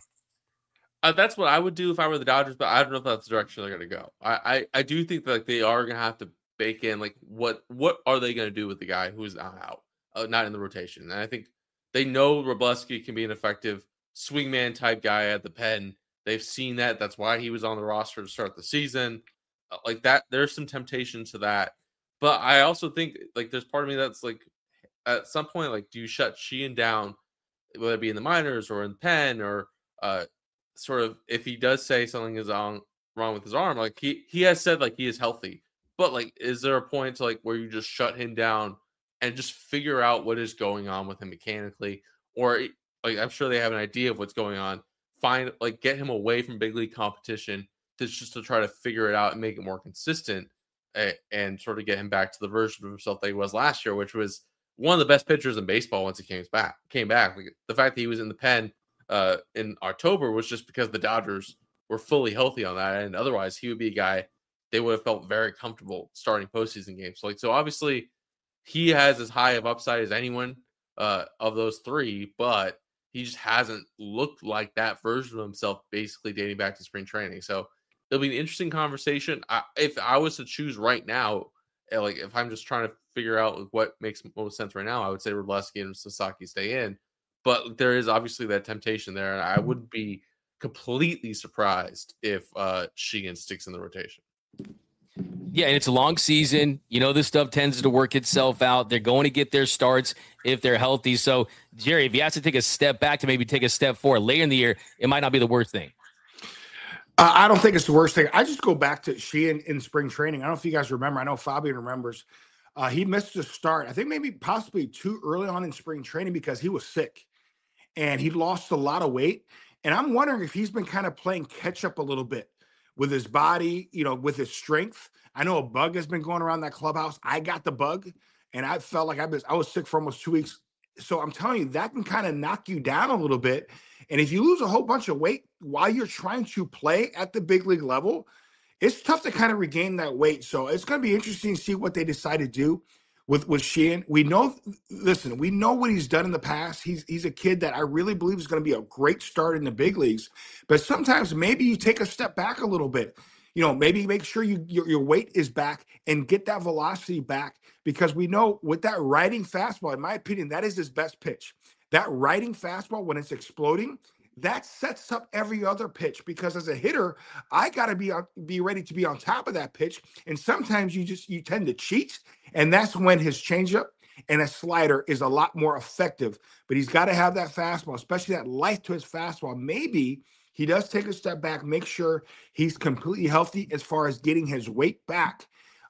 That's what I would do if I were the Dodgers, but I don't know if that's the direction they're going to go. I do think that like, they are going to have to bake in, like, what are they going to do with the guy who's out, not in the rotation? And I think they know Wrobleski can be an effective swingman type guy at the pen. They've seen that. That's why he was on the roster to start the season. Like that, there's some temptation to that. But I also think like there's part of me that's like, at some point, like, do you shut Sheehan down, whether it be in the minors or in the pen, or sort of if he does say something is wrong with his arm, like he has said like he is healthy, but like is there a point to like where you just shut him down and just figure out what is going on with him mechanically, or like I'm sure they have an idea of what's going on, get him away from big league competition to try to figure it out and make it more consistent, and sort of get him back to the version of himself that he was last year, which was one of the best pitchers in baseball once he came back. Like, the fact that he was in the pen in October was just because the Dodgers were fully healthy on that, and otherwise he would be a guy they would have felt very comfortable starting postseason games. So obviously he has as high of upside as anyone of those three, but he just hasn't looked like that version of himself basically dating back to spring training. So it'll be an interesting conversation. If I was to choose right now, like if I'm just trying to figure out what makes most sense right now, I would say Wrobleski and Sasaki stay in. But there is obviously that temptation there, and I wouldn't be completely surprised if Sheehan sticks in the rotation. Yeah, and it's a long season. You know, this stuff tends to work itself out. They're going to get their starts if they're healthy. So, Jerry, if he has to take a step back to maybe take a step forward later in the year, it might not be the worst thing. I don't think it's the worst thing. I just go back to Sheehan in spring training. I don't know if you guys remember. I know Fabian remembers. He missed the start, I think maybe possibly too early on in spring training because he was sick. And he lost a lot of weight. And I'm wondering if he's been kind of playing catch up a little bit with his body, with his strength. I know a bug has been going around that clubhouse. I got the bug, and I felt like I was sick for almost 2 weeks. So I'm telling you, that can kind of knock you down a little bit. And if you lose a whole bunch of weight while you're trying to play at the big league level, it's tough to kind of regain that weight. So it's going to be interesting to see what they decide to do with Sheehan. We know what he's done in the past. He's a kid that I really believe is going to be a great start in the big leagues. But sometimes maybe you take a step back a little bit. Maybe make sure your weight is back and get that velocity back, because we know with that riding fastball, in my opinion, that is his best pitch. That riding fastball, when it's exploding, that sets up every other pitch, because as a hitter, I got to be ready to be on top of that pitch. And sometimes you tend to cheat, and that's when his changeup and a slider is a lot more effective. But he's got to have that fastball, especially that life to his fastball. Maybe he does take a step back, make sure he's completely healthy as far as getting his weight back.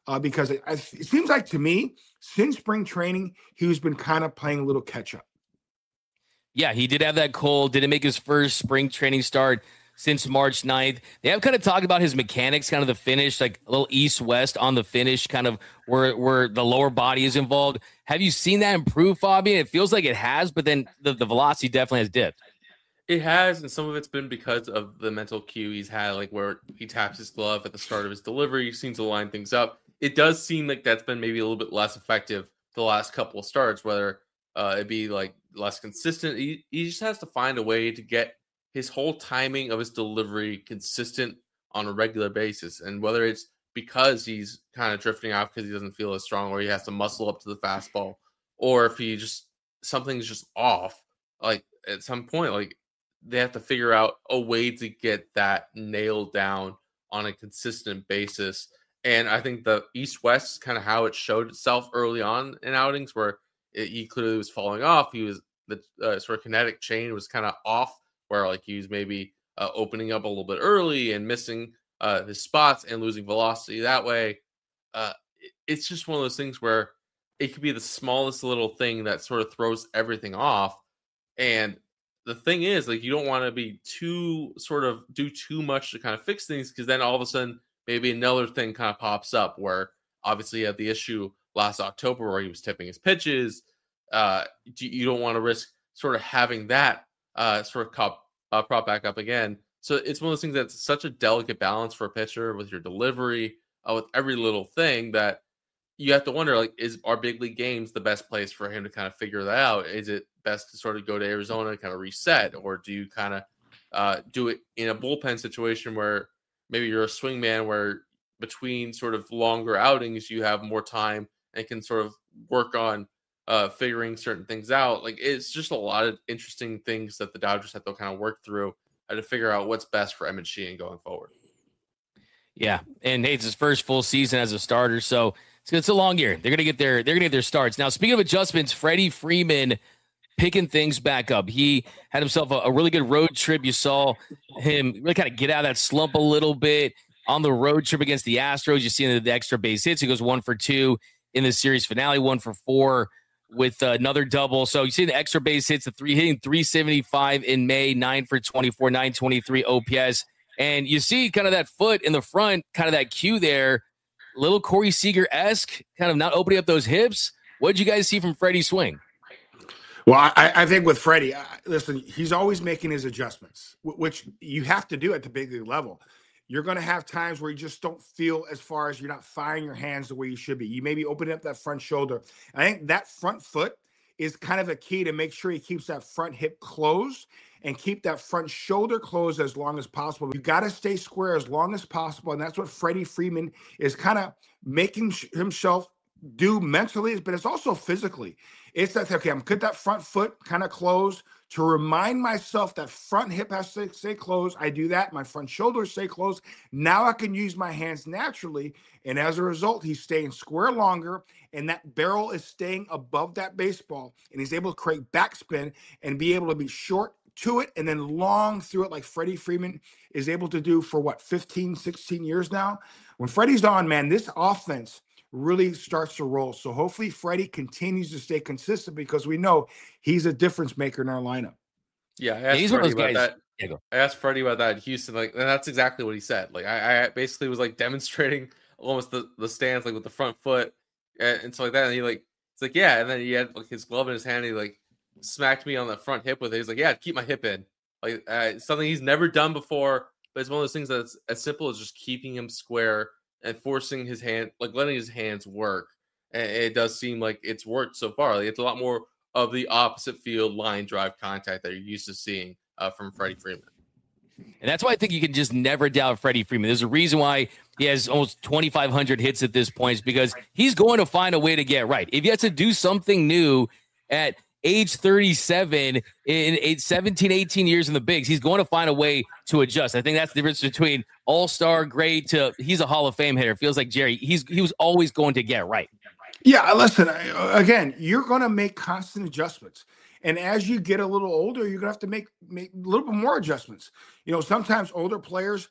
because it seems like to me, since spring training, he's been kind of playing a little catch up. Yeah, he did have that cold. Didn't make his first spring training start since March 9th. They have kind of talked about his mechanics, kind of the finish, like a little east-west on the finish, kind of where the lower body is involved. Have you seen that improve, Fabian? It feels like it has, but then the velocity definitely has dipped. It has, and some of it's been because of the mental cue he's had, like where he taps his glove at the start of his delivery, he seems to line things up. It does seem like that's been maybe a little bit less effective the last couple of starts, whether it be like less consistent. He just has to find a way to get his whole timing of his delivery consistent on a regular basis. And whether it's because he's kind of drifting off because he doesn't feel as strong, or he has to muscle up to the fastball, or if he just something's just off, like at some point, like they have to figure out a way to get that nailed down on a consistent basis. And I think the East-West is kind of how it showed itself early on in outings, where he clearly was falling off. He was the sort of kinetic chain was kind of off, where like he was maybe opening up a little bit early and missing his spots and losing velocity that way. It's just one of those things where it could be the smallest little thing that sort of throws everything off. And the thing is, like, you don't want to be do too much to kind of fix things, because then all of a sudden maybe another thing kind of pops up, where obviously you had the issue last October where he was tipping his pitches. You don't want to risk sort of having that prop back up again. So it's one of those things that's such a delicate balance for a pitcher with your delivery, with every little thing, that you have to wonder, like, are big league games the best place for him to kind of figure that out? Is it best to sort of go to Arizona and kind of reset, or do you kind of do it in a bullpen situation where maybe you're a swing man, where between sort of longer outings you have more time and can sort of work on figuring certain things out? Like, it's just a lot of interesting things that the Dodgers have to kind of work through to figure out what's best for Emmett Sheehan going forward. Yeah, and hey, it's his first full season as a starter, so it's a long year. They're gonna get their starts. Now, speaking of adjustments, Freddie Freeman picking things back up. He had himself a really good road trip. You saw him really kind of get out of that slump a little bit on the road trip against the Astros. You see the extra base hits. He goes 1 for 2 in the series finale, 1 for 4 with another double. So you see the extra base hits, hitting 375 in May, 9 for 24, 923 OPS. And you see kind of that foot in the front, kind of that cue there, little Corey Seager-esque, kind of not opening up those hips. What did you guys see from Freddie's swing? Well, I think with Freddie, listen, he's always making his adjustments, which you have to do at the big league level. You're going to have times where you just don't feel, as far as you're not firing your hands the way you should be. You may be opening up that front shoulder. I think that front foot is kind of a key to make sure he keeps that front hip closed and keep that front shoulder closed as long as possible. You got to stay square as long as possible, and that's what Freddie Freeman is kind of making himself do mentally, but it's also physically. It's that, okay, I'm put that front foot kind of closed to remind myself that front hip has to stay closed. I do that. My front shoulders stay closed. Now I can use my hands naturally. And as a result, he's staying square longer, and that barrel is staying above that baseball, and he's able to create backspin and be able to be short to it and then long through it, like Freddie Freeman is able to do for 15, 16 years now. When Freddie's on, man, this offense really starts to roll. So hopefully Freddie continues to stay consistent, because we know he's a difference maker in our lineup. Yeah, I asked Freddie about that. Yeah, I asked Freddie about that in Houston, like, and that's exactly what he said. Like, I basically was like demonstrating almost the stance, like with the front foot and stuff like that. And it's like, yeah. And then he had like his glove in his hand. And he like smacked me on the front hip with it. He's like, yeah, keep my hip in. Like, something he's never done before. But it's one of those things that's as simple as just keeping him square and forcing his hand, like letting his hands work. And it does seem like it's worked so far. Like, it's a lot more of the opposite field line drive contact that you're used to seeing from Freddie Freeman. And that's why I think you can just never doubt Freddie Freeman. There's a reason why he has almost 2,500 hits at this point, is because he's going to find a way to get right. If he has to do something new at age 37 in 17, 18 years in the bigs, he's going to find a way to adjust. I think that's the difference between all-star great to he's a Hall of Fame hitter. It feels like Jerry, he was always going to get right. Yeah, listen, again, you're going to make constant adjustments. And as you get a little older, you're going to have to make a little bit more adjustments. You know, sometimes older players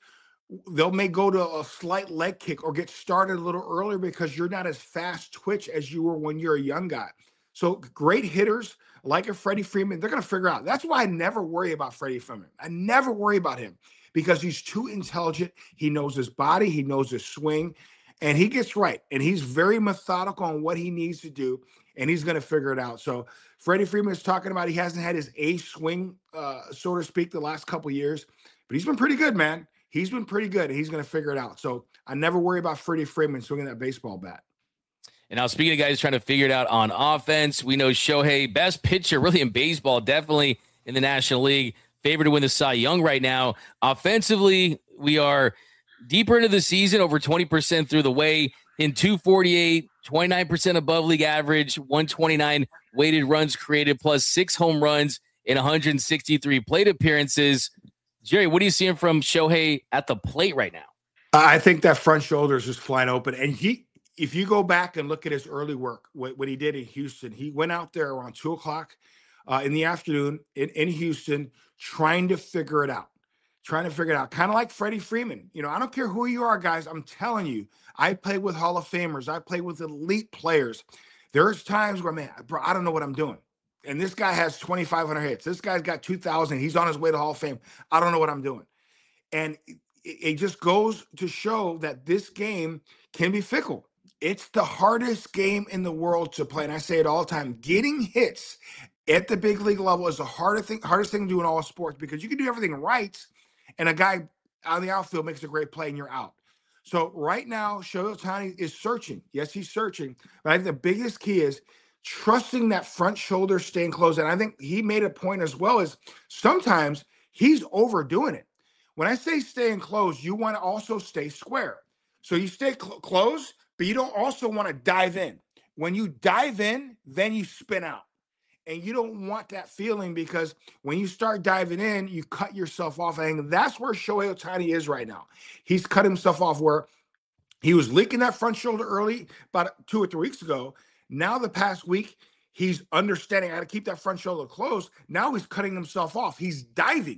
They'll may go to a slight leg kick or get started a little earlier because you're not as fast twitch as you were when you're a young guy. So great hitters like a Freddie Freeman, they're going to figure out. That's why I never worry about Freddie Freeman. I never worry about him because he's too intelligent. He knows his body, he knows his swing, and he gets right. And he's very methodical on what he needs to do, and he's going to figure it out. So Freddie Freeman is talking about he hasn't had his A swing, so to speak, the last couple of years, but he's been pretty good, man. He's been pretty good, and he's going to figure it out. So I never worry about Freddie Freeman swinging that baseball bat. And now, speaking of guys trying to figure it out on offense, we know Shohei, best pitcher really in baseball, definitely in the National League, favored to win the Cy Young right now. Offensively, we are deeper into the season, over 20% through the way, in 248, 29% above league average, 129 weighted runs created, plus 6 home runs in 163 plate appearances. Jerry, what are you seeing from Shohei at the plate right now? I think that front shoulder is just flying open. And if you go back and look at his early work, what he did in Houston, he went out there around 2 o'clock in the afternoon in Houston, trying to figure it out. Kind of like Freddie Freeman. I don't care who you are, guys. I'm telling you, I play with Hall of Famers. I play with elite players. There's times where, man, bro, I don't know what I'm doing. And this guy has 2,500 hits. This guy's got 2,000. He's on his way to Hall of Fame. I don't know what I'm doing. And it just goes to show that this game can be fickle. It's the hardest game in the world to play. And I say it all the time. Getting hits at the big league level is the hardest thing to do in all sports, because you can do everything right, and a guy on the outfield makes a great play and you're out. So right now, Shohei Ohtani is searching. Yes, he's searching. But I think the biggest key is trusting that front shoulder staying close. And I think he made a point as well, is sometimes he's overdoing it. When I say staying close, you want to also stay square. So you stay close, but you don't also want to dive in. When you dive in, then you spin out. And you don't want that feeling, because when you start diving in, you cut yourself off. I think that's where Shohei Ohtani is right now. He's cut himself off, where he was leaking that front shoulder early about 2 or 3 weeks ago. Now the past week, he's understanding how to keep that front shoulder closed. Now he's cutting himself off. He's diving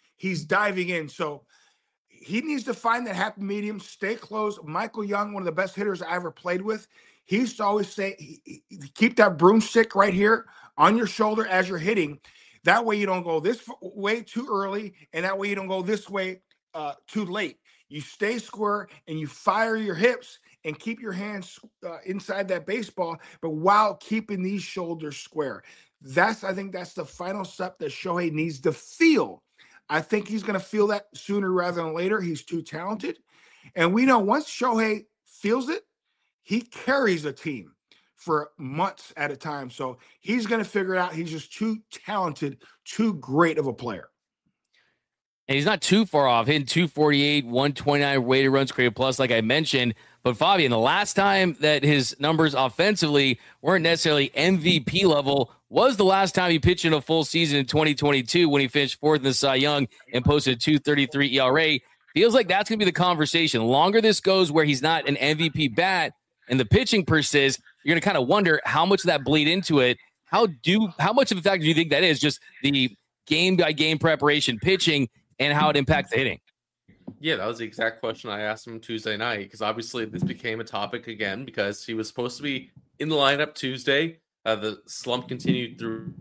in. So he needs to find that happy medium, stay close. Michael Young, one of the best hitters I ever played with, he used to always say, keep that broomstick right here on your shoulder as you're hitting. That way you don't go this way too early, and that way you don't go this way too late. You stay square and you fire your hips and keep your hands inside that baseball, but while keeping these shoulders square. I think that's the final step that Shohei needs to feel. I think he's going to feel that sooner rather than later. He's too talented. And we know once Shohei feels it, he carries a team for months at a time. So he's going to figure it out. He's just too talented, too great of a player. And he's not too far off, hitting 248, 129 weighted runs created plus, like I mentioned. But Fabian, the last time that his numbers offensively weren't necessarily MVP level was the last time he pitched in a full season in 2022, when he finished 4th in the Cy Young and posted a 2.33 ERA. Feels like that's going to be the conversation. The longer this goes where he's not an MVP bat and the pitching persists, you're going to kind of wonder how much of that bleed into it. How much of a factor do you think that is, just the game-by-game preparation pitching, and how it impacts the hitting? Yeah, that was the exact question I asked him Tuesday night, because obviously this became a topic again because he was supposed to be in the lineup Tuesday. The slump continued through.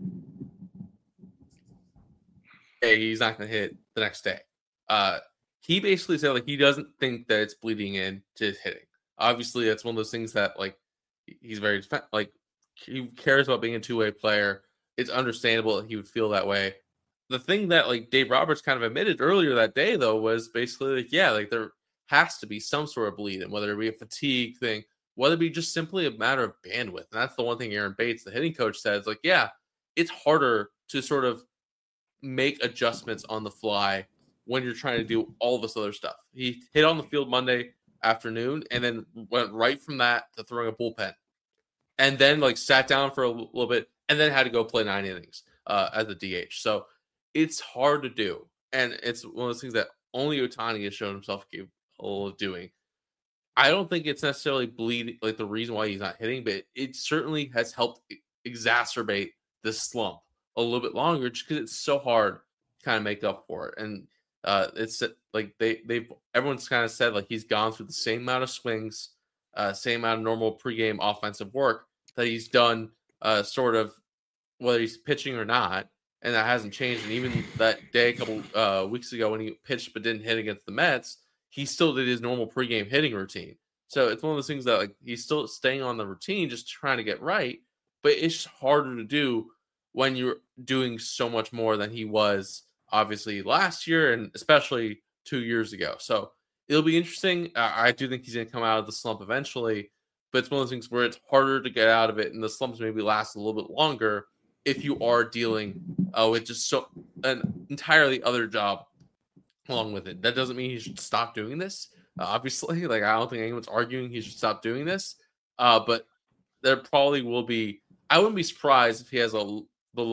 He's not going to hit the next day. He basically said he doesn't think that it's bleeding into his hitting. Obviously, that's one of those things that he's very he cares about being a two-way player. It's understandable that he would feel that way. The thing that Dave Roberts kind of admitted earlier that day, though, was basically there has to be some sort of bleed, and whether it be a fatigue thing, whether it be just simply a matter of bandwidth. And that's the one thing Aaron Bates, the hitting coach, says, it's harder to sort of make adjustments on the fly when you're trying to do all this other stuff. He hit on the field Monday afternoon and then went right from that to throwing a bullpen, and then sat down for a little bit and then had to go play 9 innings as a DH. So it's hard to do, and it's one of those things that only Ohtani has shown himself capable of doing. I don't think it's necessarily bleeding, the reason why he's not hitting, but it certainly has helped exacerbate this slump a little bit longer, just because it's so hard to kind of make up for it. And it's like everyone's kind of said like he's gone through the same amount of swings, same amount of normal pregame offensive work that he's done, sort of whether he's pitching or not, and that hasn't changed. And even that day a couple weeks ago when he pitched but didn't hit against the Mets, he still did his normal pregame hitting routine. So it's one of those things that like he's still staying on the routine, just trying to get right, but it's just harder to do when you're doing so much more than he was obviously last year and especially 2 years ago. So it'll be interesting. I do think he's going to come out of the slump eventually, but it's one of those things where it's harder to get out of it, and the slumps maybe last a little bit longer if you are dealing with just an entirely other job along with it. That doesn't mean he should stop doing this. Obviously, like I don't think anyone's arguing he should stop doing this, but there probably will be. I wouldn't be surprised if he has the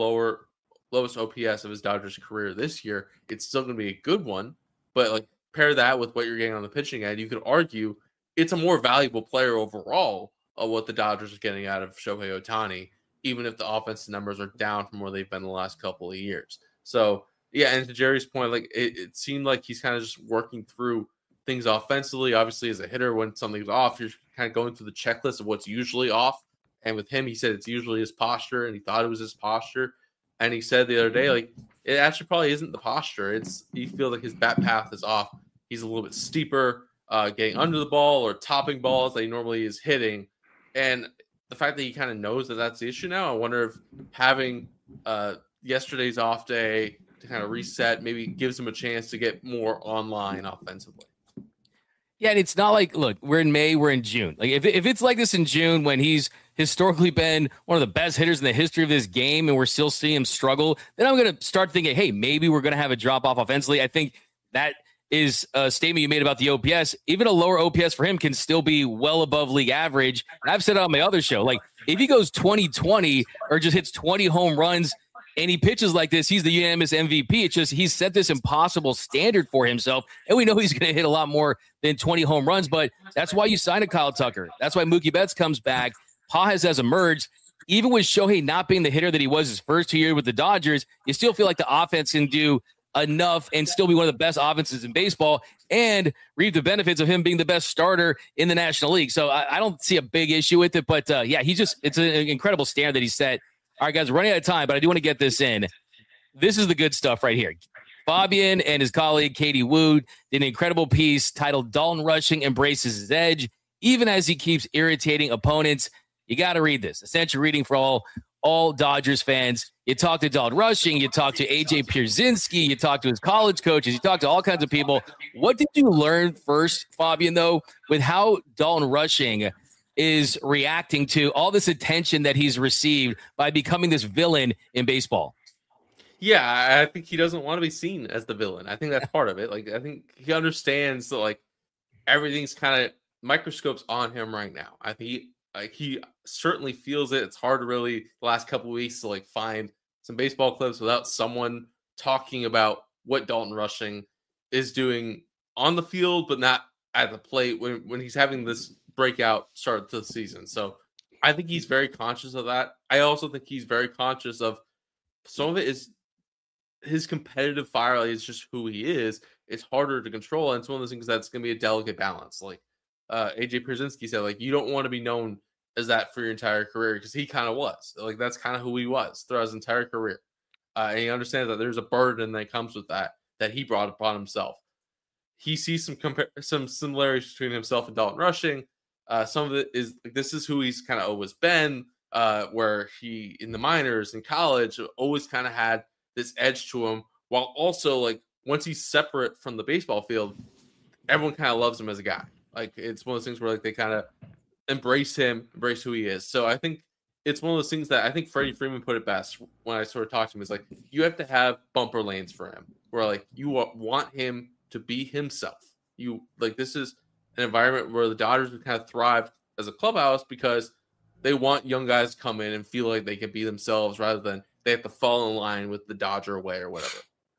lowest OPS of his Dodgers career this year. It's still going to be a good one, but like pair that with what you're getting on the pitching end, you could argue it's a more valuable player overall of what the Dodgers are getting out of Shohei Ohtani, even if the offensive numbers are down from where they've been the last couple of years. So yeah, and to Jerry's point, like it seemed like he's kind of just working through things offensively. Obviously, as a hitter, when something's off, you're kind of going through the checklist of what's usually off. And with him, he said it's usually his posture, and he thought it was his posture. And he said the other day, like, it actually probably isn't the posture. It's he feels like his bat path is off. He's a little bit steeper, getting under the ball or topping balls that he normally is hitting. And the fact that he kind of knows that that's the issue now, I wonder if having yesterday's off day to kind of reset maybe gives him a chance to get more online offensively. Yeah, and it's not like, look, we're in May, we're in June. Like, if it's like this in June when he's historically been one of the best hitters in the history of this game and we're still seeing him struggle, then I'm going to start thinking, hey, maybe we're going to have a drop-off offensively. I think that is a statement you made about the OPS. Even a lower OPS for him can still be well above league average. And I've said it on my other show, like, if he goes 20-20 or just hits 20 home runs and he pitches like this, he's the unanimous MVP. It's just he's set this impossible standard for himself, and we know he's going to hit a lot more than 20 home runs, but that's why you sign a Kyle Tucker. That's why Mookie Betts comes back. Pages has emerged. Even with Shohei not being the hitter that he was his first 2 years with the Dodgers, you still feel like the offense can do enough and still be one of the best offenses in baseball and reap the benefits of him being the best starter in the National League. So I don't see a big issue with it, but yeah, it's an incredible standard that he set. All right, guys, we're running out of time, but I do want to get this in. This is the good stuff right here. Fabian and his colleague, Katie Wood, did an incredible piece titled Dalton Rushing Embraces His Edge, even as he keeps irritating opponents. You got to read this. Essential reading for all Dodgers fans. You talk to Dalton Rushing, you talk to A.J. Pierzynski, you talk to his college coaches, you talk to all kinds of people. What did you learn first, Fabian, though, with how Dalton Rushing is reacting to all this attention that he's received by becoming this villain in baseball? Yeah, I think he doesn't want to be seen as the villain. I think that's part of it. Like, I think he understands that, like, everything's kind of microscopes on him right now. I think he certainly feels it. It's hard to really the last couple of weeks to like find some baseball clips without someone talking about what Dalton Rushing is doing on the field, but not at the plate when he's having this breakout start to the season. So I think he's very conscious of that. I also think he's very conscious of some of it is his competitive fire is just who he is. It's harder to control, and it's one of those things that's going to be a delicate balance. Like AJ Pierzynski said, like, you don't want to be known as that for your entire career, because he kind of was. Like, that's kind of who he was throughout his entire career. And he understands that there's a burden that comes with that he brought upon himself. He sees some similarities between himself and Dalton Rushing. Some of it is like, this is who he's kind of always been, where he in the minors in college always kind of had this edge to him, while also like once he's separate from the baseball field, everyone kind of loves him as a guy. Like, it's one of those things where like they kind of embrace him, embrace who he is. So I think it's one of those things that I think Freddie Freeman put it best when I sort of talked to him. Is like, you have to have bumper lanes for him, where like you want him to be himself. You like, this is an environment where the Dodgers would kind of thrive as a clubhouse because they want young guys to come in and feel like they can be themselves rather than they have to fall in line with the Dodger way or whatever.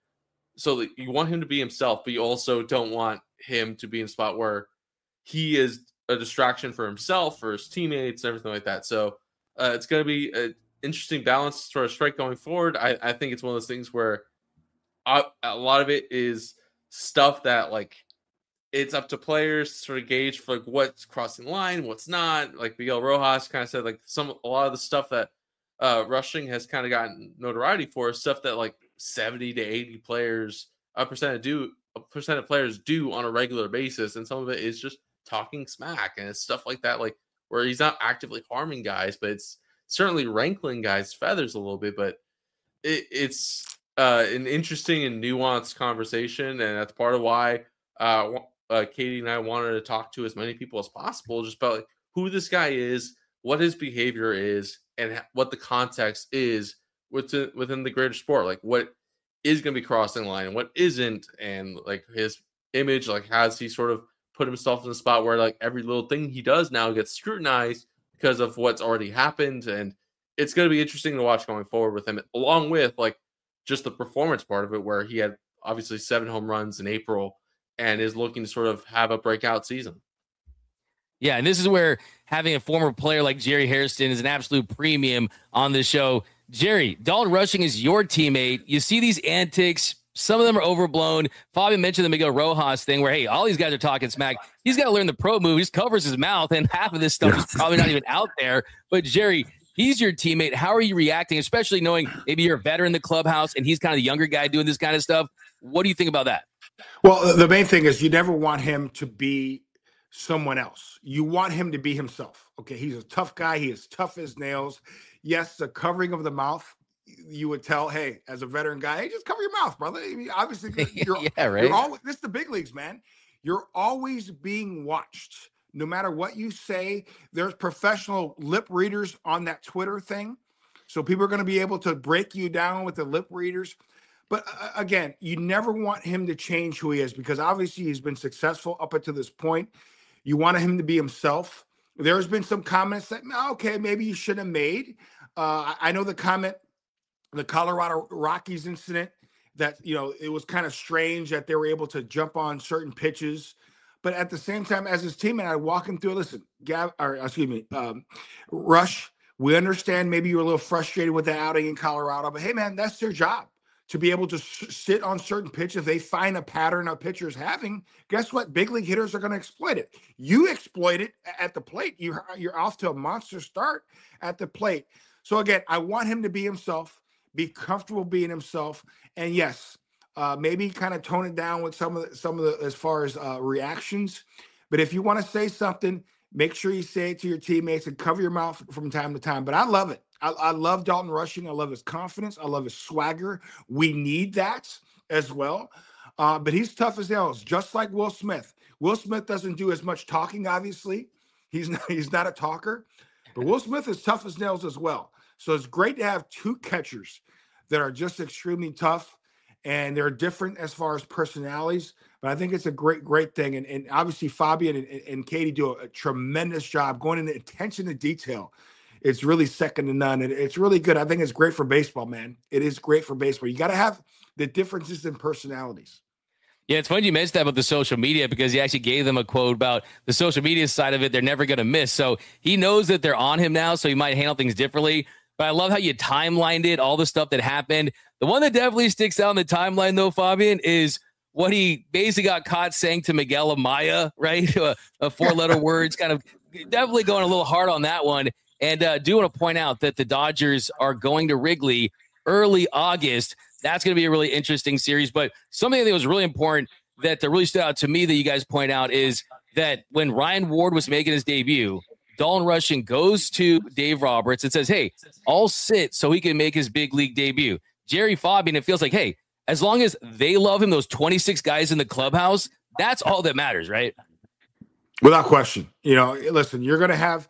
So you want him to be himself, but you also don't want him to be in a spot where he is a distraction for himself, for his teammates, and everything like that. So it's going to be an interesting balance sort of strike going forward. I think it's one of those things where a lot of it is stuff that like it's up to players to sort of gauge for like what's crossing the line, what's not. Like Miguel Rojas kind of said, like a lot of the stuff that rushing has kind of gotten notoriety for is stuff that like 70 to 80 players, a percent of players do on a regular basis, and some of it is just talking smack, and it's stuff like that, like where he's not actively harming guys, but it's certainly rankling guys' feathers a little bit. But it's an interesting and nuanced conversation, and that's part of why Katie and I wanted to talk to as many people as possible, just about like who this guy is, what his behavior is, and what the context is within the greater sport. Like what is going to be crossing the line and what isn't, and like his image, like has he sort of put himself in a spot where like every little thing he does now gets scrutinized because of what's already happened. And it's going to be interesting to watch going forward with him, along with like just the performance part of it, where he had obviously 7 home runs in April and is looking to sort of have a breakout season. Yeah, and this is where having a former player like Jerry Hairston is an absolute premium on the show. Jerry, Dalton Rushing is your teammate. You see these antics. Some of them are overblown. Fabian mentioned the Miguel Rojas thing where, hey, all these guys are talking smack. He's got to learn the pro move. He just covers his mouth, and half of this stuff is probably not even out there. But, Jerry, he's your teammate. How are you reacting, especially knowing maybe you're a veteran in the clubhouse and he's kind of the younger guy doing this kind of stuff? What do you think about that? Well, the main thing is you never want him to be someone else. You want him to be himself. Okay, he's a tough guy. He is tough as nails. Yes, the covering of the mouth, you would tell, hey, as a veteran guy, hey, just cover your mouth, brother. I mean, obviously, yeah, right. This is the big leagues, man. You're always being watched. No matter what you say, there's professional lip readers on that Twitter thing. So people are going to be able to break you down with the lip readers. But again, you never want him to change who he is, because obviously he's been successful up until this point. You want him to be himself. There's been some comments that, okay, maybe you should have made. I know the comment, the Colorado Rockies incident, that, it was kind of strange that they were able to jump on certain pitches. But at the same time, as his teammate, I walk him through, listen, Rush, we understand maybe you were a little frustrated with the outing in Colorado, but hey, man, that's their job. To be able to sit on certain pitch, if they find a pattern a pitcher's having, guess what? Big league hitters are going to exploit it. You exploit it at the plate. You're off to a monster start at the plate. So again, I want him to be himself, be comfortable being himself, and yes, maybe kind of tone it down with some of the as far as reactions. But if you want to say something, make sure you say it to your teammates and cover your mouth from time to time. But I love it. I love Dalton Rushing. I love his confidence. I love his swagger. We need that as well. But he's tough as nails, just like Will Smith. Will Smith doesn't do as much talking, obviously. He's not a talker. But Will Smith is tough as nails as well. So it's great to have 2 catchers that are just extremely tough, and they're different as far as personalities. But I think it's a great thing. And obviously Fabian and Katie do a tremendous job going into attention to detail. It's really second to none. And it's really good. I think it's great for baseball, man. It is great for baseball. You got to have the differences in personalities. Yeah, it's funny you mentioned that about the social media, because he actually gave them a quote about the social media side of it. They're never going to miss. So he knows that they're on him now, so he might handle things differently. But I love how you timelined it, all the stuff that happened. The one that definitely sticks out in the timeline, though, Fabian, is what he basically got caught saying to Miguel Amaya, right? A 4-letter words, kind of definitely going a little hard on that one. And do want to point out that the Dodgers are going to Wrigley early August. That's going to be a really interesting series. But something that was really important that really stood out to me that you guys point out is that when Ryan Ward was making his debut, Dalton Rushing goes to Dave Roberts and says, hey, I'll sit so he can make his big league debut. Jerry Fabian, it feels like, hey, as long as they love him, those 26 guys in the clubhouse, that's all that matters, right? Without question. Listen, you're going to have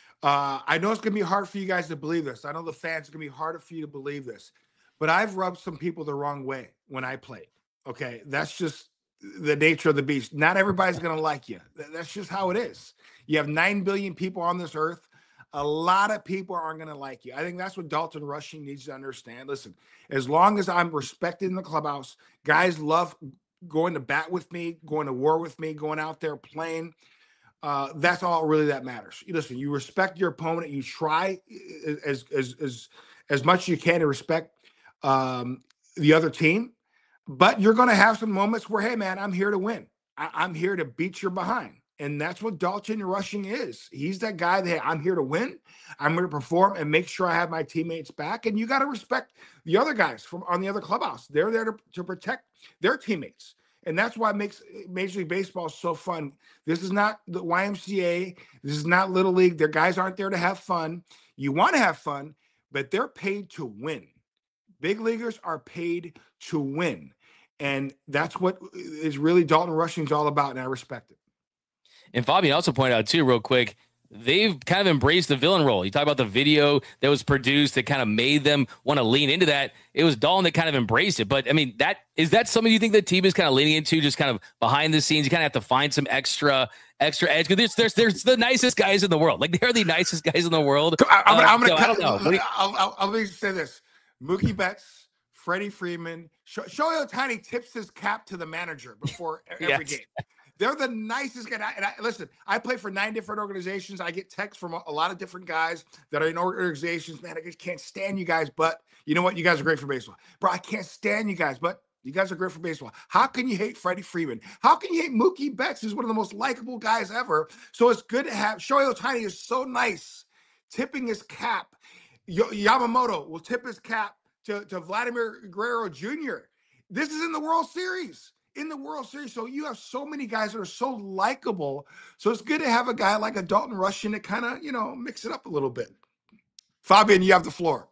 I know it's going to be hard for you guys to believe this. I know the fans are going to be harder for you to believe this. But I've rubbed some people the wrong way when I played. Okay? That's just the nature of the beast. Not everybody's going to like you. That's just how it is. You have 9 billion people on this earth. A lot of people aren't going to like you. I think that's what Dalton Rushing needs to understand. Listen, as long as I'm respected in the clubhouse, guys love going to bat with me, going to war with me, going out there playing. That's all really that matters. Listen, you respect your opponent. You try as much as you can to respect the other team. But you're going to have some moments where, hey, man, I'm here to win. I'm here to beat your behind. And that's what Dalton Rushing is. He's that guy that, hey, I'm here to win. I'm going to perform and make sure I have my teammates back. And you got to respect the other guys from on the other clubhouse. They're there to protect their teammates. And that's why it makes Major League Baseball so fun. This is not the YMCA. This is not Little League. Their guys aren't there to have fun. You want to have fun, but they're paid to win. Big leaguers are paid to win. And that's what is really Dalton Rushing is all about, and I respect it. And Fabian also pointed out, too, real quick, they've kind of embraced the villain role. You talk about the video that was produced that kind of made them want to lean into that. It was Dalton that kind of embraced it. But, I mean, is that something you think the team is kind of leaning into, just kind of behind the scenes? You kind of have to find some extra edge. Because there's the nicest guys in the world. Like, they're the nicest guys in the world. I'm going to I'll say this. Mookie Betts, Freddie Freeman, Shohei Ohtani tips his cap to the manager before every game. They're the nicest guy. And listen, I play for 9 different organizations. I get texts from a lot of different guys that are in organizations. Man, I just can't stand you guys, but you know what? You guys are great for baseball. Bro, I can't stand you guys, but you guys are great for baseball. How can you hate Freddie Freeman? How can you hate Mookie Betts? He's one of the most likable guys ever. So it's good to have. Shohei Ohtani is so nice, tipping his cap. Yamamoto will tip his cap to Vladimir Guerrero Jr. This is in the World Series. So you have so many guys that are so likable. So it's good to have a guy like a Dalton Rushing to kind of, mix it up a little bit. Fabian, you have the floor.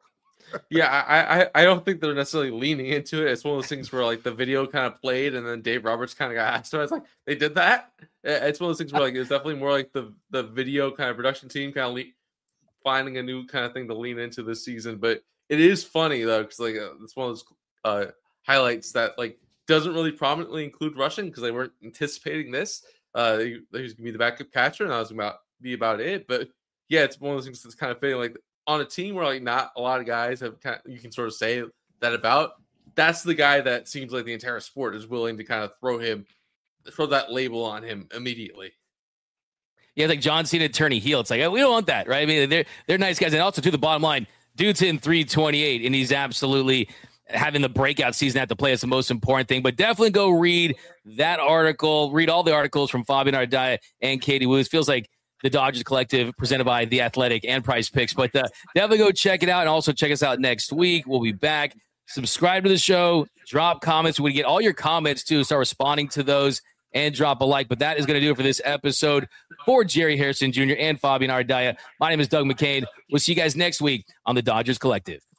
Yeah, I don't think they're necessarily leaning into it. It's one of those things where like the video kind of played and then Dave Roberts kind of got asked. So I was like, they did that? It's one of those things where like it's definitely more like the video kind of production team kind of finding a new kind of thing to lean into this season. But it is funny though, because like it's one of those highlights that like doesn't really prominently include Rushing because they weren't anticipating this. He was gonna be the backup catcher, and that was be about it. But yeah, it's one of those things that's kind of fitting. Like on a team where like not a lot of guys have you can sort of say that about. That's the guy that seems like the entire sport is willing to kind of throw that label on him immediately. Yeah, like John Cena turning heel. It's like we don't want that, right? I mean, they're nice guys, and also to the bottom line, dude's hitting 328, and he's absolutely having the breakout season at the play is the most important thing. But definitely go read that article. Read all the articles from Fabian Ardaya and Katie Woo. It feels like the Dodgers Collective presented by The Athletic and Price Picks. But definitely go check it out, and also check us out next week. We'll be back. Subscribe to the show. Drop comments. We get all your comments, too. Start responding to those and drop a like. But that is going to do it for this episode. For Jerry Harrison Jr. and Fabian Ardaya, my name is Doug McCain. We'll see you guys next week on the Dodgers Collective.